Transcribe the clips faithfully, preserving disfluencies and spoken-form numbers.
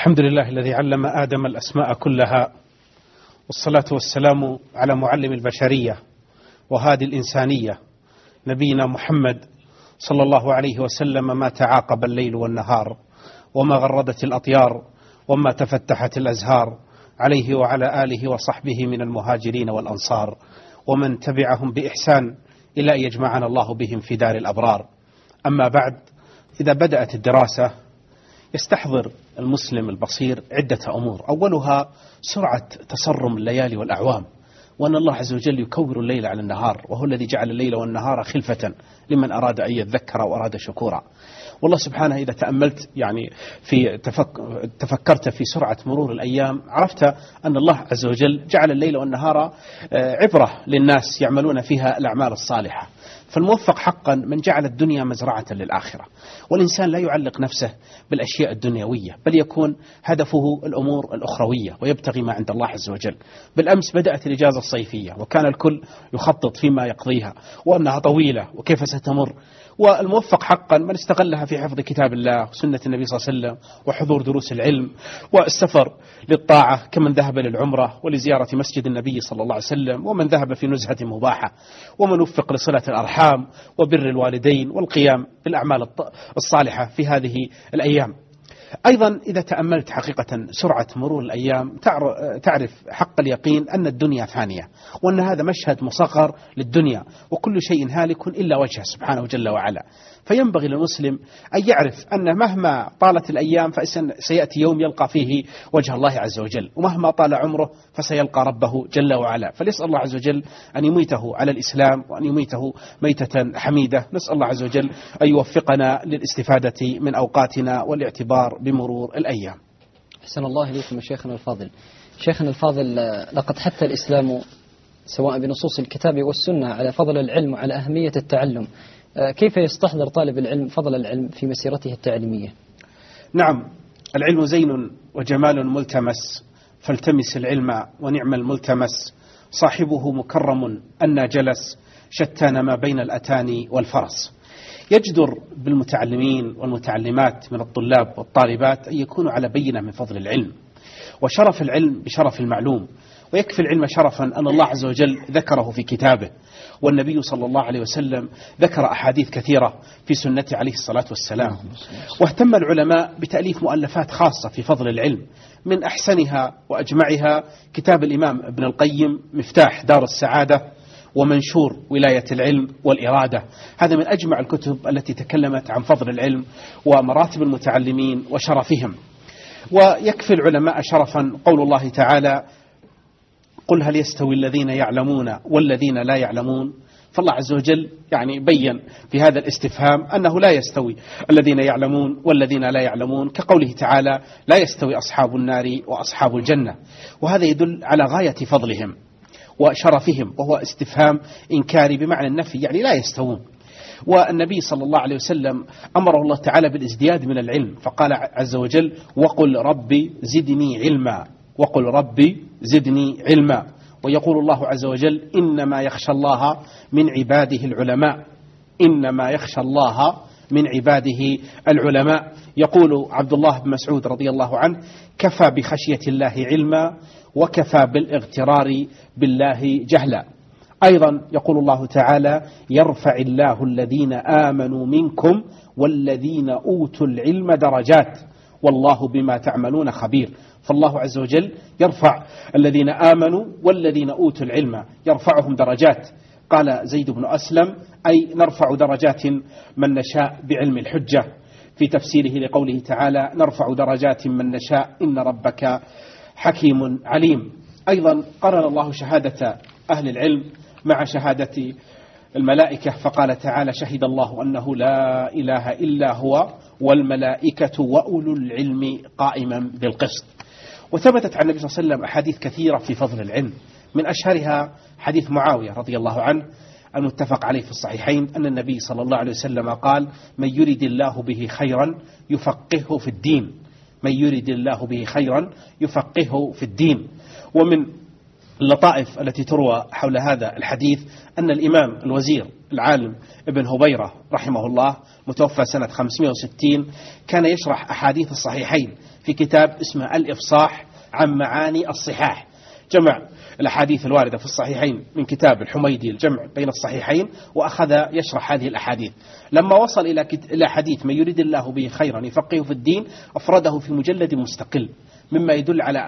الحمد لله الذي علم آدم الأسماء كلها، والصلاة والسلام على معلم البشرية وهادي الإنسانية نبينا محمد صلى الله عليه وسلم. ما تعاقب الليل والنهار، وما غردت الأطيار، وما تفتحت الأزهار، عليه وعلى آله وصحبه من المهاجرين والأنصار، ومن تبعهم بإحسان إلى أن يجمعنا الله بهم في دار الأبرار. أما بعد، إذا بدأت الدراسة يستحضر المسلم البصير عدة أمور، أولها سرعة تصرم الليالي والأعوام، وأن الله عز وجل يكور الليل على النهار، وهو الذي جعل الليل والنهار خلفة لمن أراد أن يذكر وأراد شكورا. والله سبحانه إذا تأملت يعني في تفك تفكرت في سرعة مرور الأيام، عرفت أن الله عز وجل جعل الليل والنهار عبرة للناس يعملون فيها الأعمال الصالحة. فالموفق حقا من جعل الدنيا مزرعة للآخرة، والإنسان لا يعلق نفسه بالأشياء الدنيوية، بل يكون هدفه الأمور الأخروية ويبتغي ما عند الله عز وجل. بالأمس بدأت الإجازة الصيفية، وكان الكل يخطط فيما يقضيها وأنها طويلة وكيف ستمر، والموفق حقا من استغلها في حفظ كتاب الله وسنة النبي صلى الله عليه وسلم وحضور دروس العلم والسفر للطاعة، كمن ذهب للعمرة ولزيارة مسجد النبي صلى الله عليه وسلم، ومن ذهب في نزهة مباحة، ومن وفق لصلة الأرحام وبر الوالدين والقيام بالأعمال الصالحة في هذه الأيام. أيضا إذا تأملت حقيقة سرعة مرور الأيام تعرف حق اليقين أن الدنيا فانية، وأن هذا مشهد مصغر للدنيا، وكل شيء هالك إلا وجهه سبحانه جل وعلا. فينبغي للمسلم أن يعرف أن مهما طالت الأيام فسيأتي يوم يلقى فيه وجه الله عز وجل، ومهما طال عمره فسيلقى ربه جل وعلا. فليسأل الله عز وجل أن يميته على الإسلام، وأن يميته ميتة حميدة. نسأل الله عز وجل أن يوفقنا للاستفادة من أوقاتنا والاعتبار بمرور الأيام. أحسن الله إليكم شيخنا الفاضل. شيخنا الفاضل، لقد حث الإسلام سواء بنصوص الكتاب والسنة على فضل العلم وعلى أهمية التعلم. كيف يستحضر طالب العلم فضل العلم في مسيرته التعليمية؟ نعم، العلم زين وجمال ملتمس، فالتمس العلم ونعم الملتمس، صاحبه مكرم أن جلس، شتان ما بين الأتان والفرس. يجدر بالمتعلمين والمتعلمات من الطلاب والطالبات أن يكونوا على بينة من فضل العلم وشرف العلم بشرف المعلوم. ويكفي العلم شرفا أن الله عز وجل ذكره في كتابه، والنبي صلى الله عليه وسلم ذكر أحاديث كثيرة في سنته عليه الصلاة والسلام. واهتم العلماء بتأليف مؤلفات خاصة في فضل العلم، من أحسنها وأجمعها كتاب الإمام ابن القيم مفتاح دار السعادة، ومنشور ولاية العلم والإرادة. هذا من أجمع الكتب التي تكلمت عن فضل العلم ومراتب المتعلمين وشرفهم. ويكفي العلماء شرفا قول الله تعالى: قل هل يستوي الذين يعلمون والذين لا يعلمون. فالله عز وجل يعني بين في هذا الاستفهام أنه لا يستوي الذين يعلمون والذين لا يعلمون، كقوله تعالى: لا يستوي أصحاب النار وأصحاب الجنة. وهذا يدل على غاية فضلهم وشرفهم، وهو استفهام إنكاري بمعنى النفي، يعني لا يستوون. والنبي صلى الله عليه وسلم أمره الله تعالى بالازدياد من العلم، فقال عز وجل: وقل ربي زدني علما، وقل ربي زدني علما. ويقول الله عز وجل: إنما يخشى الله من عباده العلماء، إنما يخشى الله من عباده العلماء. يقول عبد الله بن مسعود رضي الله عنه: كفى بخشية الله علما، وكفى بالاغترار بالله جهلا. أيضا يقول الله تعالى: يرفع الله الذين آمنوا منكم والذين أوتوا العلم درجات، والله بما تعملون خبير. فالله عز وجل يرفع الذين آمنوا والذين أوتوا العلم، يرفعهم درجات. قال زيد بن أسلم: أي نرفع درجات من نشاء بعلم الحجة، في تفسيره لقوله تعالى: نرفع درجات من نشاء إن ربك حكيم عليم. أيضا قرن الله شهادة أهل العلم مع شهادة الملائكة، فقال تعالى: شهد الله أنه لا إله إلا هو والملائكة وأولو العلم قائما بالقسط. وثبتت عن النبي صلى الله عليه وسلم أحاديث كثيرة في فضل العلم، من أشهرها حديث معاوية رضي الله عنه المتفق عليه في الصحيحين، أن النبي صلى الله عليه وسلم قال: من يرد الله به خيرا يفقهه في الدين، من يرد الله به خيرا يفقهه في الدين. ومن اللطائف التي تروى حول هذا الحديث أن الإمام الوزير العالم ابن هبيرة رحمه الله متوفى سنة خمسمائة وستين كان يشرح أحاديث الصحيحين في كتاب اسمه الإفصاح عن معاني الصحاح، جمع الأحاديث الواردة في الصحيحين من كتاب الحميدي الجمع بين الصحيحين، وأخذ يشرح هذه الأحاديث. لما وصل إلى إلى حديث من يريد الله به خيرا يفقهه في الدين أفرده في مجلد مستقل، مما يدل على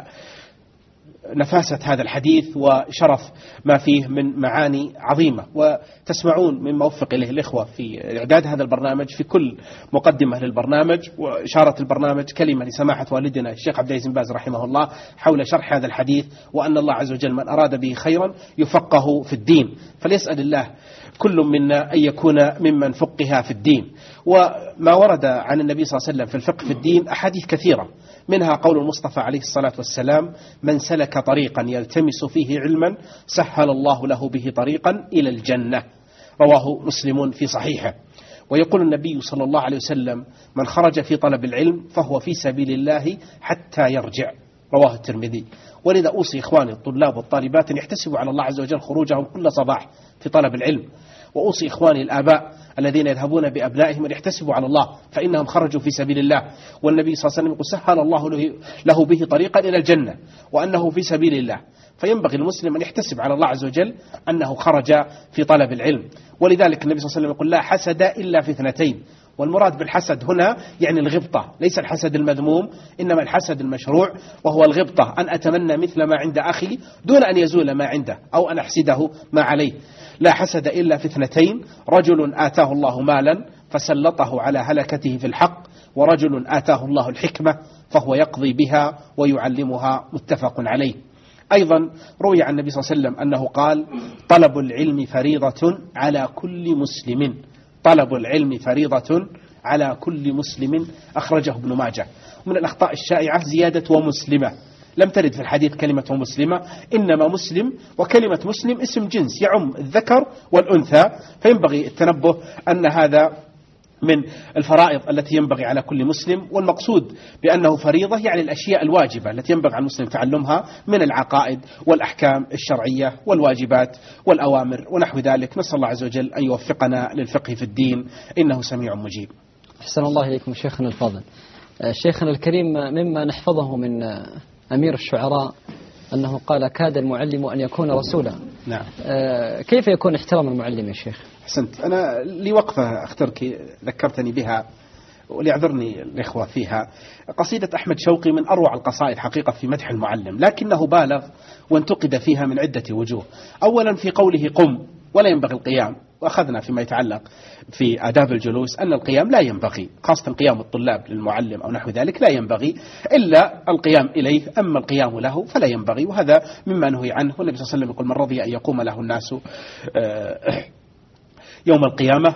نفاسة هذا الحديث وشرف ما فيه من معاني عظيمة. وتسمعون مما وفق إليه الإخوة في إعداد هذا البرنامج في كل مقدمة للبرنامج وإشارة البرنامج كلمة لسماحة والدنا الشيخ عبد العزيز بن باز رحمه الله حول شرح هذا الحديث، وأن الله عز وجل من أراد به خيرا يفقه في الدين، فليسأل الله كل منا أن يكون ممن فقه في الدين. وما ورد عن النبي صلى الله عليه وسلم في الفقه في الدين أحاديث كثيرة، منها قول المصطفى عليه الصلاة والسلام: من سلك طريقا يلتمس فيه علما سهل الله له به طريقا إلى الجنة، رواه مسلم في صحيحه. ويقول النبي صلى الله عليه وسلم: من خرج في طلب العلم فهو في سبيل الله حتى يرجع، رواه الترمذي. ولذا أوصي إخواني الطلاب والطالبات أن يحتسبوا على الله عز وجل خروجهم كل صباح في طلب العلم، وأوصي إخواني الآباء الذين يذهبون بأبنائهم أن يحتسبوا على الله فإنهم خرجوا في سبيل الله، والنبي صلى الله عليه وسلم يقول: سهل الله له به طريقا إلى الجنة، وأنه في سبيل الله. فينبغي المسلم أن يحتسب على الله عز وجل أنه خرج في طلب العلم. ولذلك النبي صلى الله عليه وسلم يقول: لا حسد إلا في اثنتين. والمراد بالحسد هنا يعني الغبطة، ليس الحسد المذموم، إنما الحسد المشروع، وهو الغبطة، أن أتمنى مثل ما عند أخي دون أن يزول ما عنده، أو أن أحسده ما عليه. لا حسد إلا في اثنتين: رجل آتاه الله مالا فسلطه على هلكته في الحق، ورجل آتاه الله الحكمة فهو يقضي بها ويعلمها، متفق عليه. أيضا روي عن النبي صلى الله عليه وسلم أنه قال: طلب العلم فريضة على كل مسلم، طلب العلم فريضة على كل مسلم، أخرجه ابن ماجه. ومن الأخطاء الشائعة زيادة ومسلمة، لم ترد في الحديث كلمة ومسلمة، إنما مسلم، وكلمة مسلم اسم جنس يعم الذكر والأنثى، فينبغي التنبه أن هذا من الفرائض التي ينبغي على كل مسلم. والمقصود بأنه فريضة يعني الأشياء الواجبة التي ينبغي على المسلم تعلمها من العقائد والأحكام الشرعية والواجبات والأوامر ونحو ذلك. نسأل الله عز وجل أن يوفقنا للفقه في الدين، إنه سميع مجيب. أحسن الله إليكم شيخنا الفاضل. شيخنا الكريم، مما نحفظه من أمير الشعراء أنه قال: كاد المعلم أن يكون رسولا. نعم. كيف يكون احترام المعلم يا شيخ؟ أحسنت. أنا لي وقفة أخترك ذكرتني بها وليعذرني الإخوة فيها. قصيدة أحمد شوقي من أروع القصائد حقيقة في مدح المعلم، لكنه بالغ وانتقد فيها من عدة وجوه. أولا في قوله قم ولا ينبغي القيام، وأخذنا فيما يتعلق في آداب الجلوس أن القيام لا ينبغي، خاصة قيام الطلاب للمعلم أو نحو ذلك لا ينبغي إلا القيام إليه، أما القيام له فلا ينبغي، وهذا مما نهي عنه. والنبي صلى الله عليه وسلم يقول: من رضي أن يقوم له الناس يوم القيامة.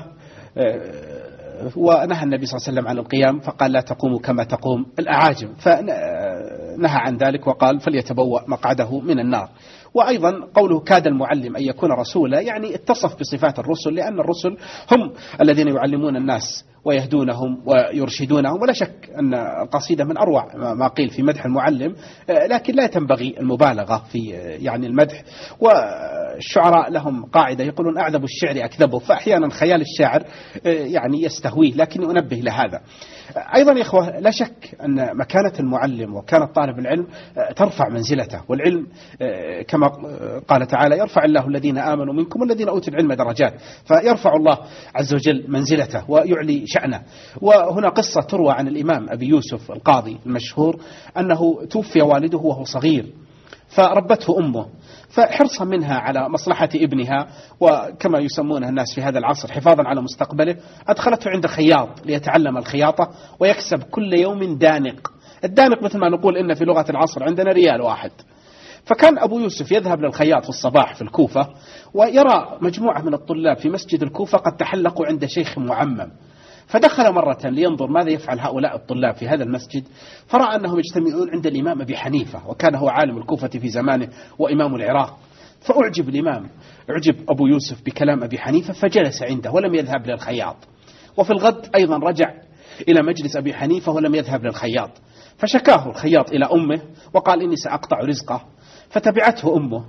ونهى النبي صلى الله عليه وسلم عن القيام فقال: لا تقوموا كما تقوم الأعاجم، فنهى عن ذلك وقال: فليتبوأ مقعده من النار. وأيضا قوله كاد المعلم أن يكون رسولا، يعني اتصف بصفات الرسل، لأن الرسل هم الذين يعلمون الناس ويهدونهم ويرشدونهم. ولا شك أن القصيدة من أروع ما قيل في مدح المعلم، لكن لا تنبغي المبالغة في يعني المدح. والشعراء لهم قاعدة يقولون: أعذب الشعر أكذبه، فأحيانا خيال الشاعر يعني يستهويه، لكن أنبه لهذا. أيضا يا إخوة لا شك أن مكانة المعلم وكانة طالب العلم ترفع منزلته، والعلم كما قال تعالى: يرفع الله الذين آمنوا منكم والذين أوتوا العلم درجات، فيرفع الله عز وجل منزلته ويعلي شأنه. وهنا قصة تروى عن الإمام أبي يوسف القاضي المشهور أنه توفي والده وهو صغير، فربته أمه، فحرصا منها على مصلحة ابنها وكما يسمونها الناس في هذا العصر حفاظا على مستقبله، أدخلته عند خياط ليتعلم الخياطة ويكسب كل يوم دانق. الدانق مثل ما نقول إن في لغة العصر عندنا ريال واحد. فكان أبو يوسف يذهب للخياط في الصباح في الكوفة، ويرى مجموعة من الطلاب في مسجد الكوفة قد تحلقوا عند شيخ معمم، فدخل مرة لينظر ماذا يفعل هؤلاء الطلاب في هذا المسجد، فرأى أنهم يجتمعون عند الإمام أبي حنيفة، وكان هو عالم الكوفة في زمانه وإمام العراق. فأعجب الإمام، أعجب أبو يوسف بكلام أبي حنيفة، فجلس عنده ولم يذهب للخياط. وفي الغد أيضا رجع إلى مجلس أبي حنيفة ولم يذهب للخياط، فشكاه الخياط إلى أمه وقال: إني سأقطع رزقه. فتبعته أمه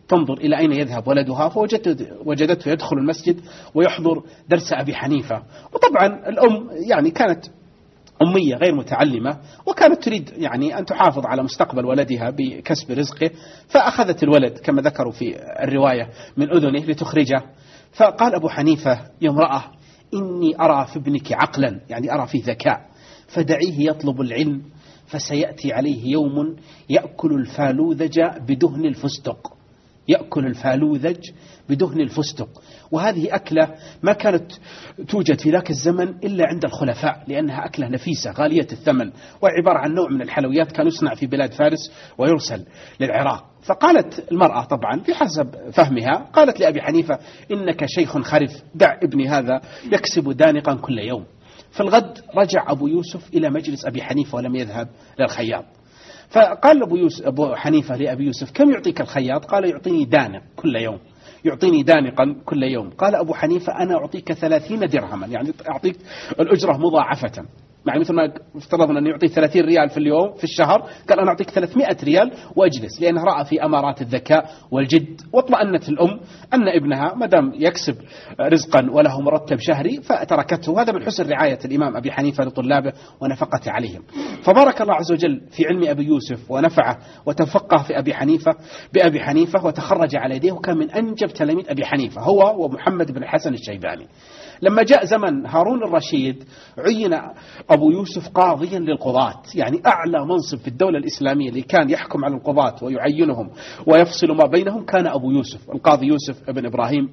تنظر إلى أين يذهب ولدها، فوجدته يدخل المسجد ويحضر درس أبي حنيفة. وطبعا الأم يعني كانت أمية غير متعلمة، وكانت تريد يعني أن تحافظ على مستقبل ولدها بكسب رزقه، فأخذت الولد كما ذكروا في الرواية من أذنه لتخرجه. فقال أبو حنيفة يوم رأى: إني أرى في ابنك عقلا، يعني أرى فيه ذكاء، فدعيه يطلب العلم، فسيأتي عليه يوم يأكل الفالوذج بدهن الفستق. يأكل الفالوذج بدهن الفستق، وهذه أكلة ما كانت توجد في ذاك الزمن إلا عند الخلفاء، لأنها أكلة نفيسة غالية الثمن، وعبارة عن نوع من الحلويات كان يصنع في بلاد فارس ويرسل للعراق. فقالت المرأة طبعا بحسب فهمها، قالت لأبي حنيفة: إنك شيخ خرف، دع ابني هذا يكسب دانقا كل يوم. في الغد رجع أبو يوسف إلى مجلس أبي حنيفة ولم يذهب للخياط. فقال أبو, يوسف أبو حنيفة لأبي يوسف: كم يعطيك الخياط؟ قال: يعطيني دانق كل يوم، يعطيني دانقا كل يوم. قال أبو حنيفة: أنا أعطيك ثلاثين درهما، يعني أعطيك الأجرة مضاعفة، يعني مثل ما افترضنا أن يعطيه ثلاثين ريال في اليوم في الشهر، قال أنا أعطيك ثلاثمائة ريال وأجلس، لأنه رأى في أمارات الذكاء والجد. واطمأنت الأم أن ابنها مدام يكسب رزقا وله مرتب شهري فتركته. هذا من حسن رعاية الإمام أبي حنيفة لطلابه ونفقة عليهم. فبارك الله عز وجل في علم أبي يوسف ونفعه، وتفقه في أبي حنيفة بأبي حنيفة وتخرج على يديه، وكان من أنجب تلاميذ أبي حنيفة هو ومحمد بن الحسن الشيباني. لما جاء زمن هارون الرشيد عين أبو يوسف قاضيا للقضاة، يعني أعلى منصب في الدولة الإسلامية اللي كان يحكم على القضاة ويعينهم ويفصل ما بينهم كان أبو يوسف، القاضي يوسف بن إبراهيم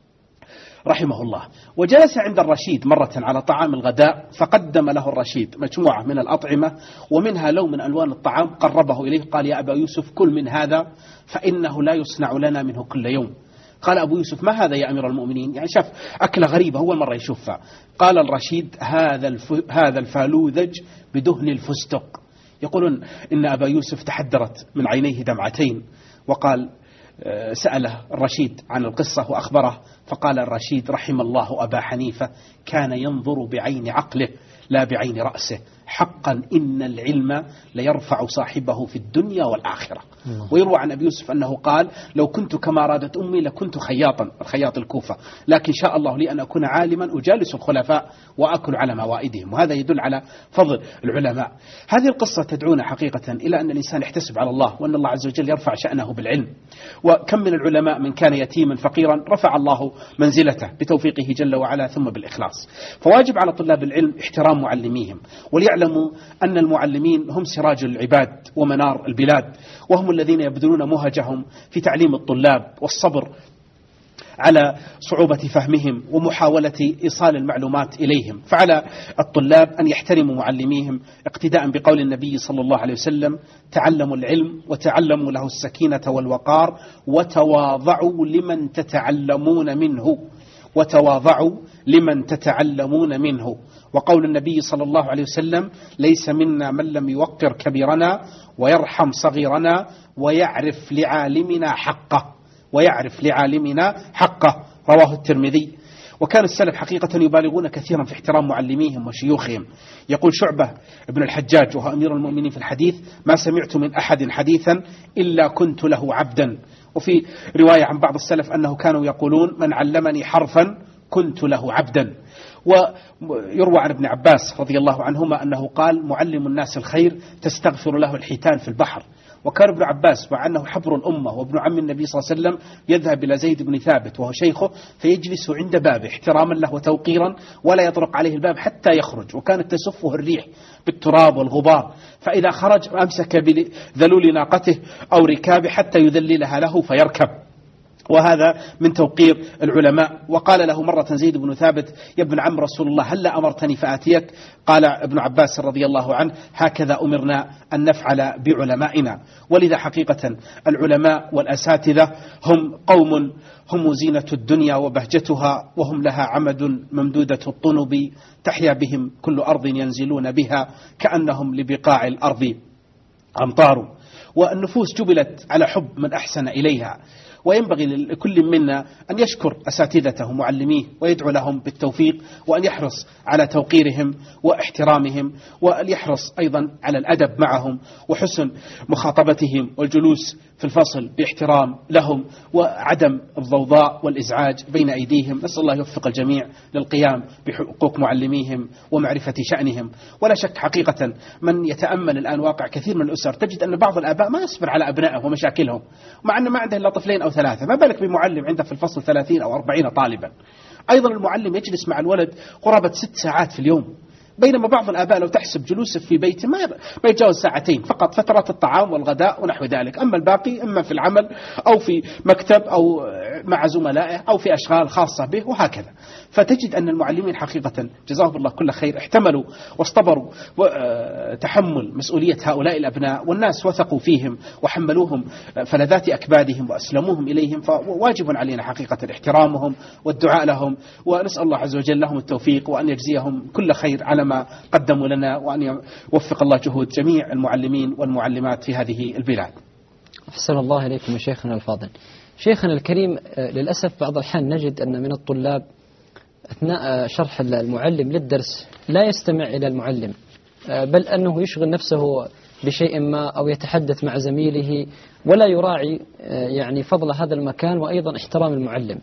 رحمه الله. وجلس عند الرشيد مرة على طعام الغداء، فقدم له الرشيد مجموعة من الأطعمة ومنها لون من ألوان الطعام، قربه إليه قال: يا أبا يوسف كل من هذا فإنه لا يصنع لنا منه كل يوم. قال أبو يوسف: ما هذا يا أمير المؤمنين؟ يعني شاف أكلة غريبة أول مرة يشوفها. قال الرشيد: هذا الف... هذا الفالوذج بدهن الفستق. يقولون إن أبا يوسف تحدرت من عينيه دمعتين، وقال سأله الرشيد عن القصة وأخبره، فقال الرشيد: رحم الله أبا حنيفة، كان ينظر بعين عقله لا بعين رأسه، حقا إن العلم ليرفع صاحبه في الدنيا والآخرة. ويروى عن أبي يوسف أنه قال: لو كنت كما أرادت أمي لكنت خياطا، الخياط الكوفة، لكن شاء الله لي أن أكون عالما أجالس الخلفاء وأكل على موائدهم. وهذا يدل على فضل العلماء. هذه القصة تدعونا حقيقة إلى أن الإنسان يحتسب على الله، وأن الله عز وجل يرفع شأنه بالعلم. وكم من العلماء من كان يتيما فقيرا رفع الله منزلته بتوفيقه جل وعلا ثم بالإخلاص. فواجب على طلاب العلم احترام معلميهم، وليعلموا أن المعلمين هم سراج العباد ومنار البلاد، وهم الذين يبذلون مهجهم في تعليم الطلاب والصبر على صعوبة فهمهم ومحاولة إيصال المعلومات إليهم. فعلى الطلاب أن يحترموا معلميهم اقتداء بقول النبي صلى الله عليه وسلم: تعلموا العلم وتعلموا له السكينة والوقار وتواضعوا لمن تتعلمون منه وتواضعوا لمن تتعلمون منه. وقول النبي صلى الله عليه وسلم: ليس منا من لم يوقر كبيرنا ويرحم صغيرنا ويعرف لعالمنا حقه ويعرف لعالمنا حقه رواه الترمذي. وكان السلف حقيقة يبالغون كثيرا في احترام معلميهم وشيوخهم. يقول شعبة ابن الحجاج وهو أمير المؤمنين في الحديث: ما سمعت من أحد حديثا إلا كنت له عبدا. وفي رواية عن بعض السلف أنه كانوا يقولون: من علمني حرفا كنت له عبدا. ويروى عن ابن عباس رضي الله عنهما أنه قال: معلم الناس الخير تستغفر له الحيتان في البحر. وكان ابن عباس مع أنه حبر الأمة وابن عم النبي صلى الله عليه وسلم يذهب إلى زيد بن ثابت وهو شيخه فيجلس عند بابه احتراما له وتوقيرا، ولا يطرق عليه الباب حتى يخرج، وكانت تسفه الريح بالتراب والغبار، فإذا خرج أمسك بذلول ناقته أو ركابه حتى يذللها له فيركب. وهذا من توقير العلماء. وقال له مرة زيد بن ثابت: يا ابن عم رسول الله، هل أمرتني فآتيك؟ قال ابن عباس رضي الله عنه: هكذا أمرنا أن نفعل بعلمائنا. ولذا حقيقة العلماء والأساتذة هم قوم هم زينة الدنيا وبهجتها، وهم لها عمد ممدودة الطنب تحيا بهم كل أرض ينزلون بها كأنهم لبقاع الأرض أمطار. والنفوس جبلت على حب من أحسن إليها، وينبغي لكل منا أن يشكر أساتذته ومعلميه ويدعو لهم بالتوفيق، وأن يحرص على توقيرهم واحترامهم، وأن يحرص أيضا على الأدب معهم وحسن مخاطبتهم والجلوس في الفصل باحترام لهم وعدم الضوضاء والإزعاج بين أيديهم. نسأل الله يوفق الجميع للقيام بحقوق معلميهم ومعرفة شأنهم. ولا شك حقيقة من يتأمل الآن واقع كثير من الأسر تجد أن بعض الآباء ما يصبر على أبنائه ومشاكلهم، مع أنه ما عنده إلا طفلين أو ثلاثة، ما بالك بمعلم عنده في الفصل ثلاثين أو أربعين طالبا. أيضا المعلم يجلس مع الولد قرابة ست ساعات في اليوم، بينما بعض الآباء لو تحسب جلوسه في بيته ما ما يتجاوز ساعتين فقط، فترات الطعام والغداء ونحو ذلك، أما الباقي إما في العمل أو في مكتب أو مع زملائه أو في أشغال خاصة به وهكذا. فتجد أن المعلمين حقيقة جزاهم الله كل خير احتملوا واصطبروا تحمل مسؤولية هؤلاء الأبناء، والناس وثقوا فيهم وحملوهم فلذات أكبادهم وأسلموهم إليهم، فواجب علينا حقيقة احترامهم والدعاء لهم، ونسأل الله عز وجل لهم التوفيق وأن يجزيهم كل خير على ما قدموا لنا، وأن يوفق الله جهود جميع المعلمين والمعلمات في هذه البلاد. أحسن الله إليكم يا شيخنا الفاضل. شيخنا الكريم، للأسف بعض الأحيان نجد أن من الطلاب أثناء شرح المعلم للدرس لا يستمع إلى المعلم، بل أنه يشغل نفسه بشيء ما أو يتحدث مع زميله ولا يراعي يعني فضل هذا المكان وأيضا احترام المعلم.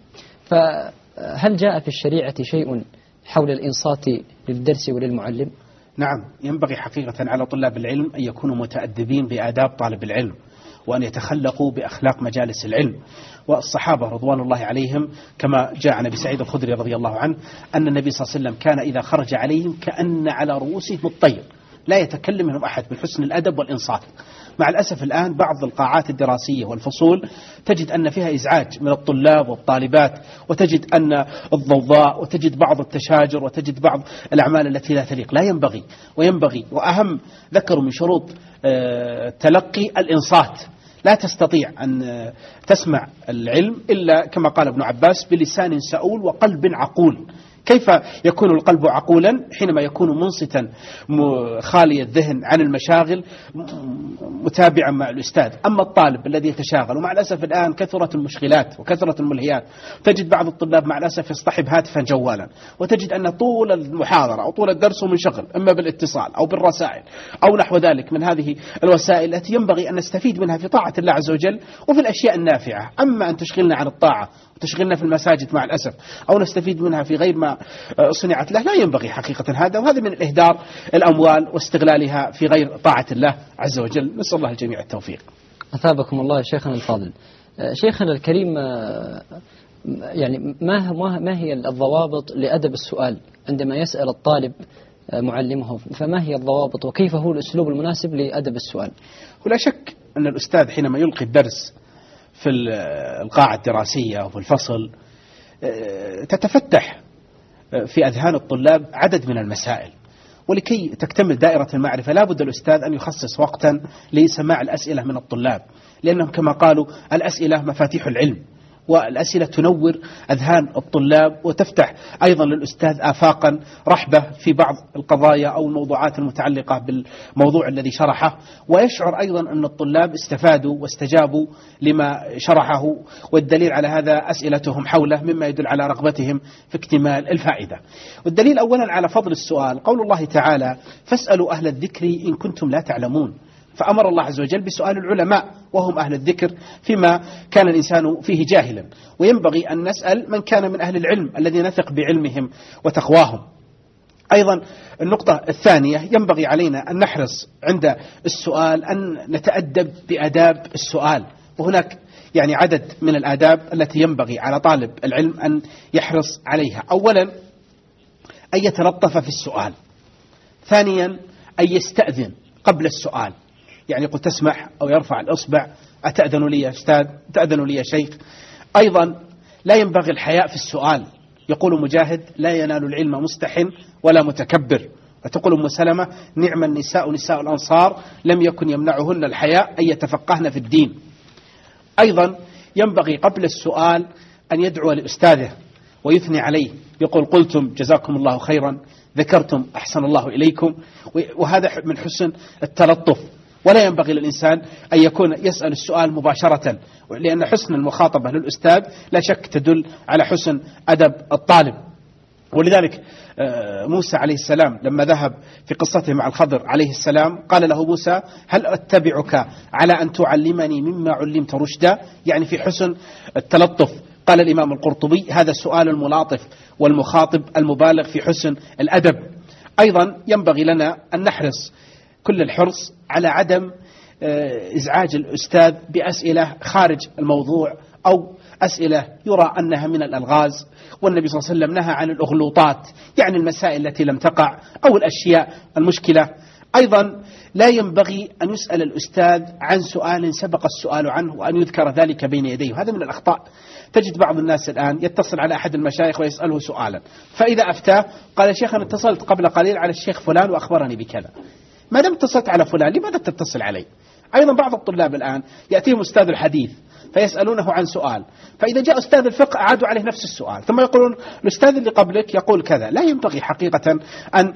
فهل جاء في الشريعة شيء حول الإنصات للدرس وللمعلم؟ نعم، ينبغي حقيقة على طلاب العلم أن يكونوا متأدبين بآداب طالب العلم، وأن يتخلقوا بأخلاق مجالس العلم. والصحابة رضوان الله عليهم كما جاء عن أبي سعيد الخدري رضي الله عنه أن النبي صلى الله عليه وسلم كان إذا خرج عليهم كأن على رؤوسهم الطير، لا يتكلم منهم أحد من حسن الأدب والإنصات. مع الأسف الآن بعض القاعات الدراسية والفصول تجد أن فيها إزعاج من الطلاب والطالبات، وتجد أن الضوضاء، وتجد بعض التشاجر، وتجد بعض الأعمال التي لا تليق. لا ينبغي، وينبغي وأهم ذكروا من شروط تلقي الإنصات. لا تستطيع أن تسمع العلم إلا كما قال ابن عباس بلسان سؤول وقلب عقول. كيف يكون القلب عقولا؟ حينما يكون منصتا خالي الذهن عن المشاغل متابعا مع الأستاذ. أما الطالب الذي يتشاغل، ومع الأسف الآن كثرت المشغلات وكثرت الملهيات، تجد بعض الطلاب مع الأسف يصطحب هاتفا جوالا، وتجد أن طول المحاضرة أو طول الدرس منشغل إما بالاتصال أو بالرسائل أو نحو ذلك من هذه الوسائل التي ينبغي أن نستفيد منها في طاعة الله عز وجل وفي الأشياء النافعة. أما أن تشغلنا عن الطاعة وتشغلنا في المساجد مع الأسف أو نستفيد منها في غير ما صنعت له، لا ينبغي حقيقة هذا، وهذا من الإهدار الأموال واستغلالها في غير طاعة الله عز وجل. نسأل الله الجميع التوفيق. أثابكم الله يا شيخنا الفاضل. شيخنا الكريم، يعني ما ما هي الضوابط لأدب السؤال عندما يسأل الطالب معلمه؟ فما هي الضوابط وكيف هو الأسلوب المناسب لأدب السؤال؟ ولا شك أن الأستاذ حينما يلقي الدرس في القاعة الدراسية وفي الفصل تتفتح في أذهان الطلاب عدد من المسائل، ولكي تكتمل دائرة المعرفة لا بد الأستاذ أن يخصص وقتا لسماع الأسئلة من الطلاب، لأنهم كما قالوا الأسئلة مفاتيح العلم، والأسئلة تنور أذهان الطلاب وتفتح أيضا للأستاذ آفاقا رحبة في بعض القضايا أو الموضوعات المتعلقة بالموضوع الذي شرحه، ويشعر أيضا أن الطلاب استفادوا واستجابوا لما شرحه، والدليل على هذا أسئلتهم حوله مما يدل على رغبتهم في اكتمال الفائدة. والدليل أولا على فضل السؤال قول الله تعالى فاسألوا أهل الذكر إن كنتم لا تعلمون، فأمر الله عز وجل بسؤال العلماء وهم أهل الذكر فيما كان الإنسان فيه جاهلا، وينبغي أن نسأل من كان من أهل العلم الذي نثق بعلمهم وتقواهم. أيضا النقطة الثانية ينبغي علينا أن نحرص عند السؤال أن نتأدب بآداب السؤال، وهناك يعني عدد من الآداب التي ينبغي على طالب العلم أن يحرص عليها. أولا أن يتلطف في السؤال، ثانيا أن يستأذن قبل السؤال، يعني قل تسمح أو يرفع الإصبع أتأذن لي يا أستاذ، تأذن لي يا شيخ. أيضا لا ينبغي الحياء في السؤال، يقول مجاهد لا ينال العلم مستح ولا متكبر، وتقول أم سلمة نعم النساء نساء الأنصار لم يكن يمنعهن الحياء أن يتفقهن في الدين. أيضا ينبغي قبل السؤال أن يدعو لأستاذه ويثني عليه، يقول قلتم جزاكم الله خيرا، ذكرتم أحسن الله إليكم، وهذا من حسن التلطف ولا ينبغي للإنسان أن يكون يسأل السؤال مباشرة، لأن حسن المخاطبة للأستاذ لا شك تدل على حسن أدب الطالب. ولذلك موسى عليه السلام لما ذهب في قصته مع الخضر عليه السلام قال له موسى: هل أتبعك على أن تعلمني مما علمت رشدا؟ يعني في حسن التلطف. قال الإمام القرطبي: هذا السؤال الملاطف والمخاطب المبالغ في حسن الأدب. أيضا ينبغي لنا أن نحرص كل الحرص على عدم إزعاج الأستاذ بأسئلة خارج الموضوع أو أسئلة يرى أنها من الألغاز، والنبي صلى الله عليه وسلم نهى عن الأغلوطات، يعني المسائل التي لم تقع أو الأشياء المشكلة. أيضا لا ينبغي أن يسأل الأستاذ عن سؤال سبق السؤال عنه وأن يذكر ذلك بين يديه، هذا من الأخطاء. تجد بعض الناس الآن يتصل على أحد المشايخ ويسأله سؤالا، فإذا أفتاه قال: يا شيخ أنا اتصلت قبل قليل على الشيخ فلان وأخبرني بكذا. ما دام اتصلت على فلان لماذا تتصل علي؟ أيضا بعض الطلاب الآن يأتيهم أستاذ الحديث فيسألونه عن سؤال، فإذا جاء أستاذ الفقه أعادوا عليه نفس السؤال، ثم يقولون الأستاذ اللي قبلك يقول كذا. لا ينبغي حقيقة أن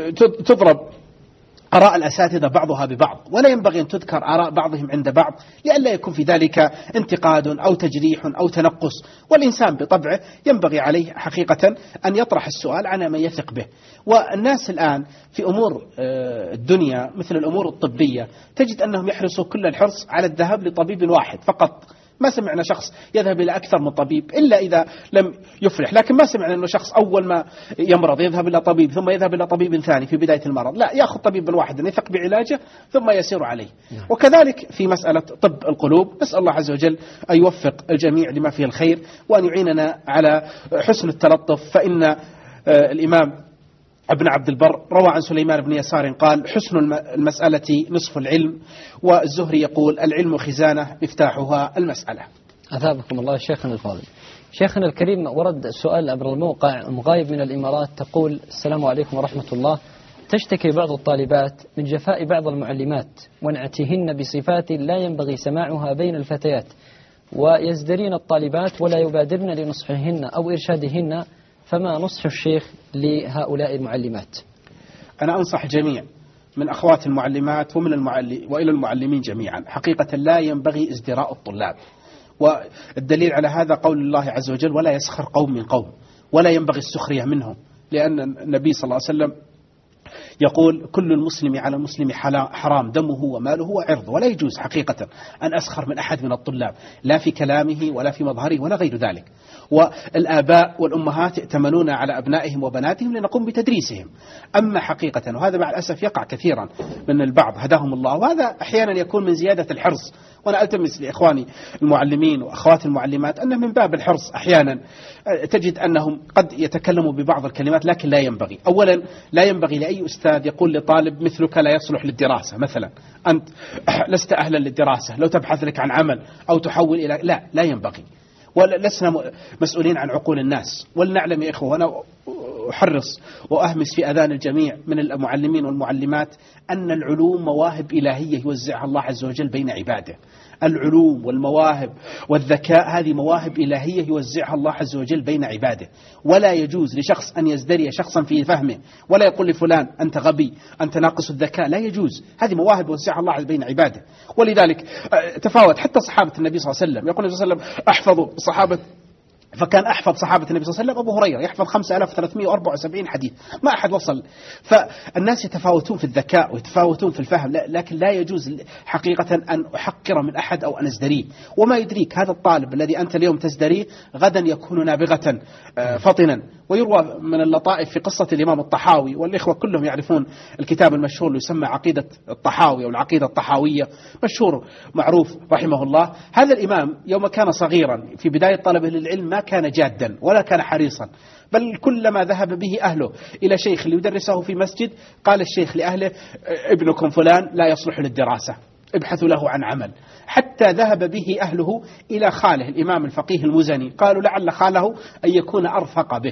تضرب آراء الأساتذة بعضها ببعض، ولا ينبغي أن تذكر آراء بعضهم عند بعض، لئلا يكون في ذلك انتقاد أو تجريح أو تنقص. والإنسان بطبعه ينبغي عليه حقيقة أن يطرح السؤال على من يثق به. والناس الآن في أمور الدنيا مثل الأمور الطبية تجد أنهم يحرصوا كل الحرص على الذهاب لطبيب واحد فقط. ما سمعنا شخص يذهب إلى أكثر من طبيب إلا إذا لم يفلح، لكن ما سمعنا أنه شخص أول ما يمرض يذهب إلى طبيب ثم يذهب إلى طبيب ثاني في بداية المرض. لا، يأخذ طبيب واحد يثق بعلاجه ثم يسير عليه. وكذلك في مسألة طب القلوب، نسأل الله عز وجل أن يوفق الجميع لما فيه الخير وأن يعيننا على حسن التلطف. فإن الإمام ابن عبد البر روى عن سليمان بن يسار قال: حسن المسألة نصف العلم. والزهري يقول: العلم خزانة مفتاحها المسألة. أثابكم الله شيخنا الفاضل. شيخنا الكريم، ورد سؤال عبر الموقع مغايب من الإمارات تقول: السلام عليكم ورحمة الله، تشتكي بعض الطالبات من جفاء بعض المعلمات ونعتهن بصفات لا ينبغي سماعها بين الفتيات، ويزدرين الطالبات ولا يبادرن لنصحهن أو إرشادهن، فما نصح الشيخ لهؤلاء المعلمات؟ أنا أنصح جميع من أخوات المعلمات ومن المعلم وإلى المعلمين جميعا، حقيقة لا ينبغي ازدراء الطلاب. والدليل على هذا قول الله عز وجل: ولا يسخر قوم من قوم، ولا ينبغي السخرية منهم، لأن النبي صلى الله عليه وسلم يقول: كل المسلم على المسلم حرام دمه وماله وعرضه. ولا يجوز حقيقة أن أسخر من أحد من الطلاب، لا في كلامه ولا في مظهره ولا غير ذلك. والآباء والأمهات يأتمنون على أبنائهم وبناتهم لنقوم بتدريسهم. أما حقيقة، وهذا مع الأسف يقع كثيرا من البعض هداهم الله، وهذا أحيانا يكون من زيادة الحرص. وأنا ألتمس لإخواني المعلمين وأخوات المعلمات أن من باب الحرص أحيانا تجد أنهم قد يتكلموا ببعض الكلمات، لكن لا ينبغي. أولا، لا ينبغي لأي أستاذ يقول لطالب مثلك لا يصلح للدراسة، مثلا أنت لست أهلا للدراسة، لو تبحث لك عن عمل أو تحول إلى، لا لا ينبغي. ولسنا مسؤولين عن عقول الناس. ولنعلم يا إخوة، وأنا أحرص وأهمس في أذان الجميع من المعلمين والمعلمات أن العلوم مواهب إلهية يوزعها الله عز وجل بين عباده. العلوم والمواهب والذكاء هذه مواهب إلهية يوزعها الله عز وجل بين عباده، ولا يجوز لشخص أن يزدري شخصا في فهمه ولا يقول لفلان أنت غبي أنت ناقص الذكاء، لا يجوز. هذه مواهب يوزعها الله بين عباده. ولذلك تفاوت حتى صحابة النبي صلى الله عليه وسلم. يقول النبي صلى الله عليه وسلم: أحفظوا صحابة، فكان أحفظ صحابة النبي صلى الله عليه وسلم أبو هريرة يحفظ خمسة آلاف وثلاثمائة وأربعة وسبعين حديث، ما أحد وصل. فالناس يتفاوتون في الذكاء ويتفاوتون في الفهم، لكن لا يجوز حقيقة أن أحقر من أحد أو أن أزدريه. وما يدريك هذا الطالب الذي أنت اليوم تزدريه غدا يكون نابغة فطنا. ويروى من اللطائف في قصة الإمام الطحاوي، والإخوة كلهم يعرفون الكتاب المشهور اللي يسمى عقيدة الطحاوي أو العقيدة الطحاوية، مشهور معروف رحمه الله. هذا الإمام يوم كان صغيرا في بداية طلبه للعلم ما كان جادا ولا كان حريصا، بل كلما ذهب به أهله إلى شيخ ليدرسه في مسجد قال الشيخ لأهله: ابنكم فلان لا يصلح للدراسة، ابحثوا له عن عمل. حتى ذهب به أهله إلى خاله الإمام الفقيه المزني، قالوا لعل خاله أن يكون أرفق به،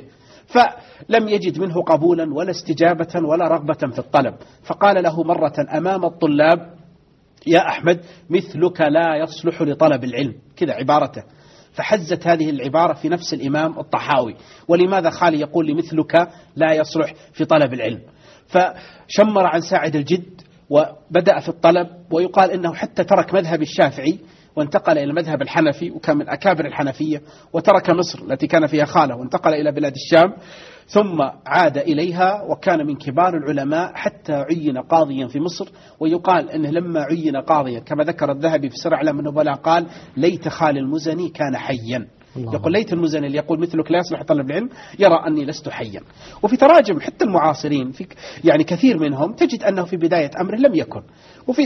فلم يجد منه قبولا ولا استجابة ولا رغبة في الطلب. فقال له مرة أمام الطلاب: يا أحمد مثلك لا يصلح لطلب العلم، كذا عبارته. فحزت هذه العبارة في نفس الإمام الطحاوي: ولماذا خالي يقول لي مثلك لا يصلح في طلب العلم؟ فشمر عن ساعد الجد وبدأ في الطلب، ويقال إنه حتى ترك مذهب الشافعي وانتقل إلى المذهب الحنفي، وكان من أكابر الحنفية، وترك مصر التي كان فيها خاله وانتقل إلى بلاد الشام، ثم عاد إليها وكان من كبار العلماء حتى عين قاضيا في مصر. ويقال أنه لما عين قاضيا كما ذكر الذهبي في سير أعلام النبلاء قال ليت خال المزني كان حيا. يقول ليت المزني اللي يقول مثلك لا يصلح طلب العلم يرى أني لست حيا. وفي تراجم حتى المعاصرين في يعني كثير منهم تجد أنه في بداية أمره لم يكن. وفي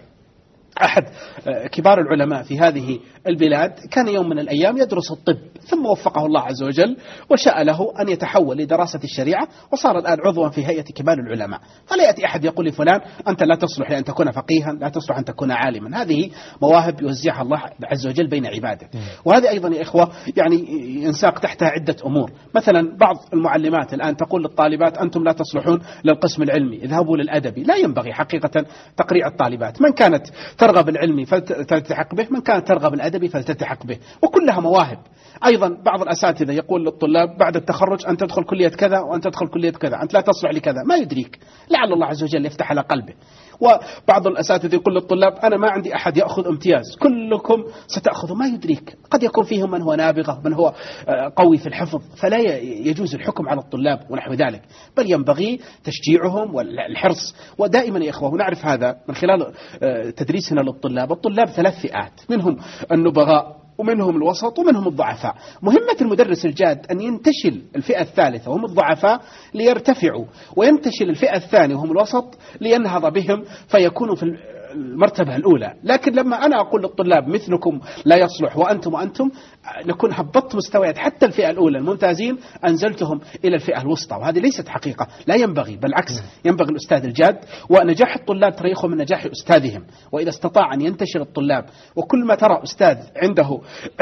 أحد كبار العلماء في هذه البلاد كان يوم من الأيام يدرس الطب، ثم وفقه الله عز وجل وشاء له أن يتحول لدراسة الشريعة، وصار الآن عضوا في هيئة كبار العلماء. فلا يأتي أحد يقول لفلان أنت لا تصلح لأن تكون فقيها، لا تصلح أن تكون عالما. هذه مواهب يوزعها الله عز وجل بين عباده. وهذه أيضا يا إخوة يعني ينساق تحتها عدة أمور. مثلا بعض المعلمات الآن تقول للطالبات أنتم لا تصلحون للقسم العلمي، اذهبوا للأدبي. لا ينبغي حقيقة تقريع الطالبات. من كانت ترغب العلمي فلتلتحق به، من كانت ترغب الأدبي فلتلتحق به، وكلها مواهب. أيضا بعض الأساتذة يقول للطلاب بعد التخرج أن تدخل كلية كذا وأن تدخل كلية كذا، أنت لا تصلح لكذا، ما يدريك، لعل الله عز وجل يفتح على قلبه. وبعض الأساتذة يقول للطلاب أنا ما عندي أحد يأخذ امتياز، كلكم ستأخذوا، ما يدريك، قد يكون فيهم من هو نابغة، من هو قوي في الحفظ، فلا يجوز الحكم على الطلاب ونحو ذلك، بل ينبغي تشجيعهم والحرص. ودائما يا إخوة ونعرف هذا من خلال تدريسنا للطلاب، الطلاب ثلاث فئات، منهم النبغاء ومنهم الوسط ومنهم الضعفاء. مهمة المدرس الجاد أن ينتشل الفئة الثالثة وهم الضعفاء ليرتفعوا، وينتشل الفئة الثانية وهم الوسط لينهض بهم فيكونوا في المرتبة الأولى. لكن لما أنا أقول للطلاب مثلكم لا يصلح وأنتم وأنتم، نكون هبطت مستويات حتى الفئة الأولى الممتازين أنزلتهم إلى الفئة الوسطى، وهذه ليست حقيقة، لا ينبغي، بالعكس ينبغي الأستاذ الجاد. ونجاح الطلاب ترى يخو من نجاح أستاذهم، وإذا استطاع أن ينتشر الطلاب، وكل ما ترى أستاذ عنده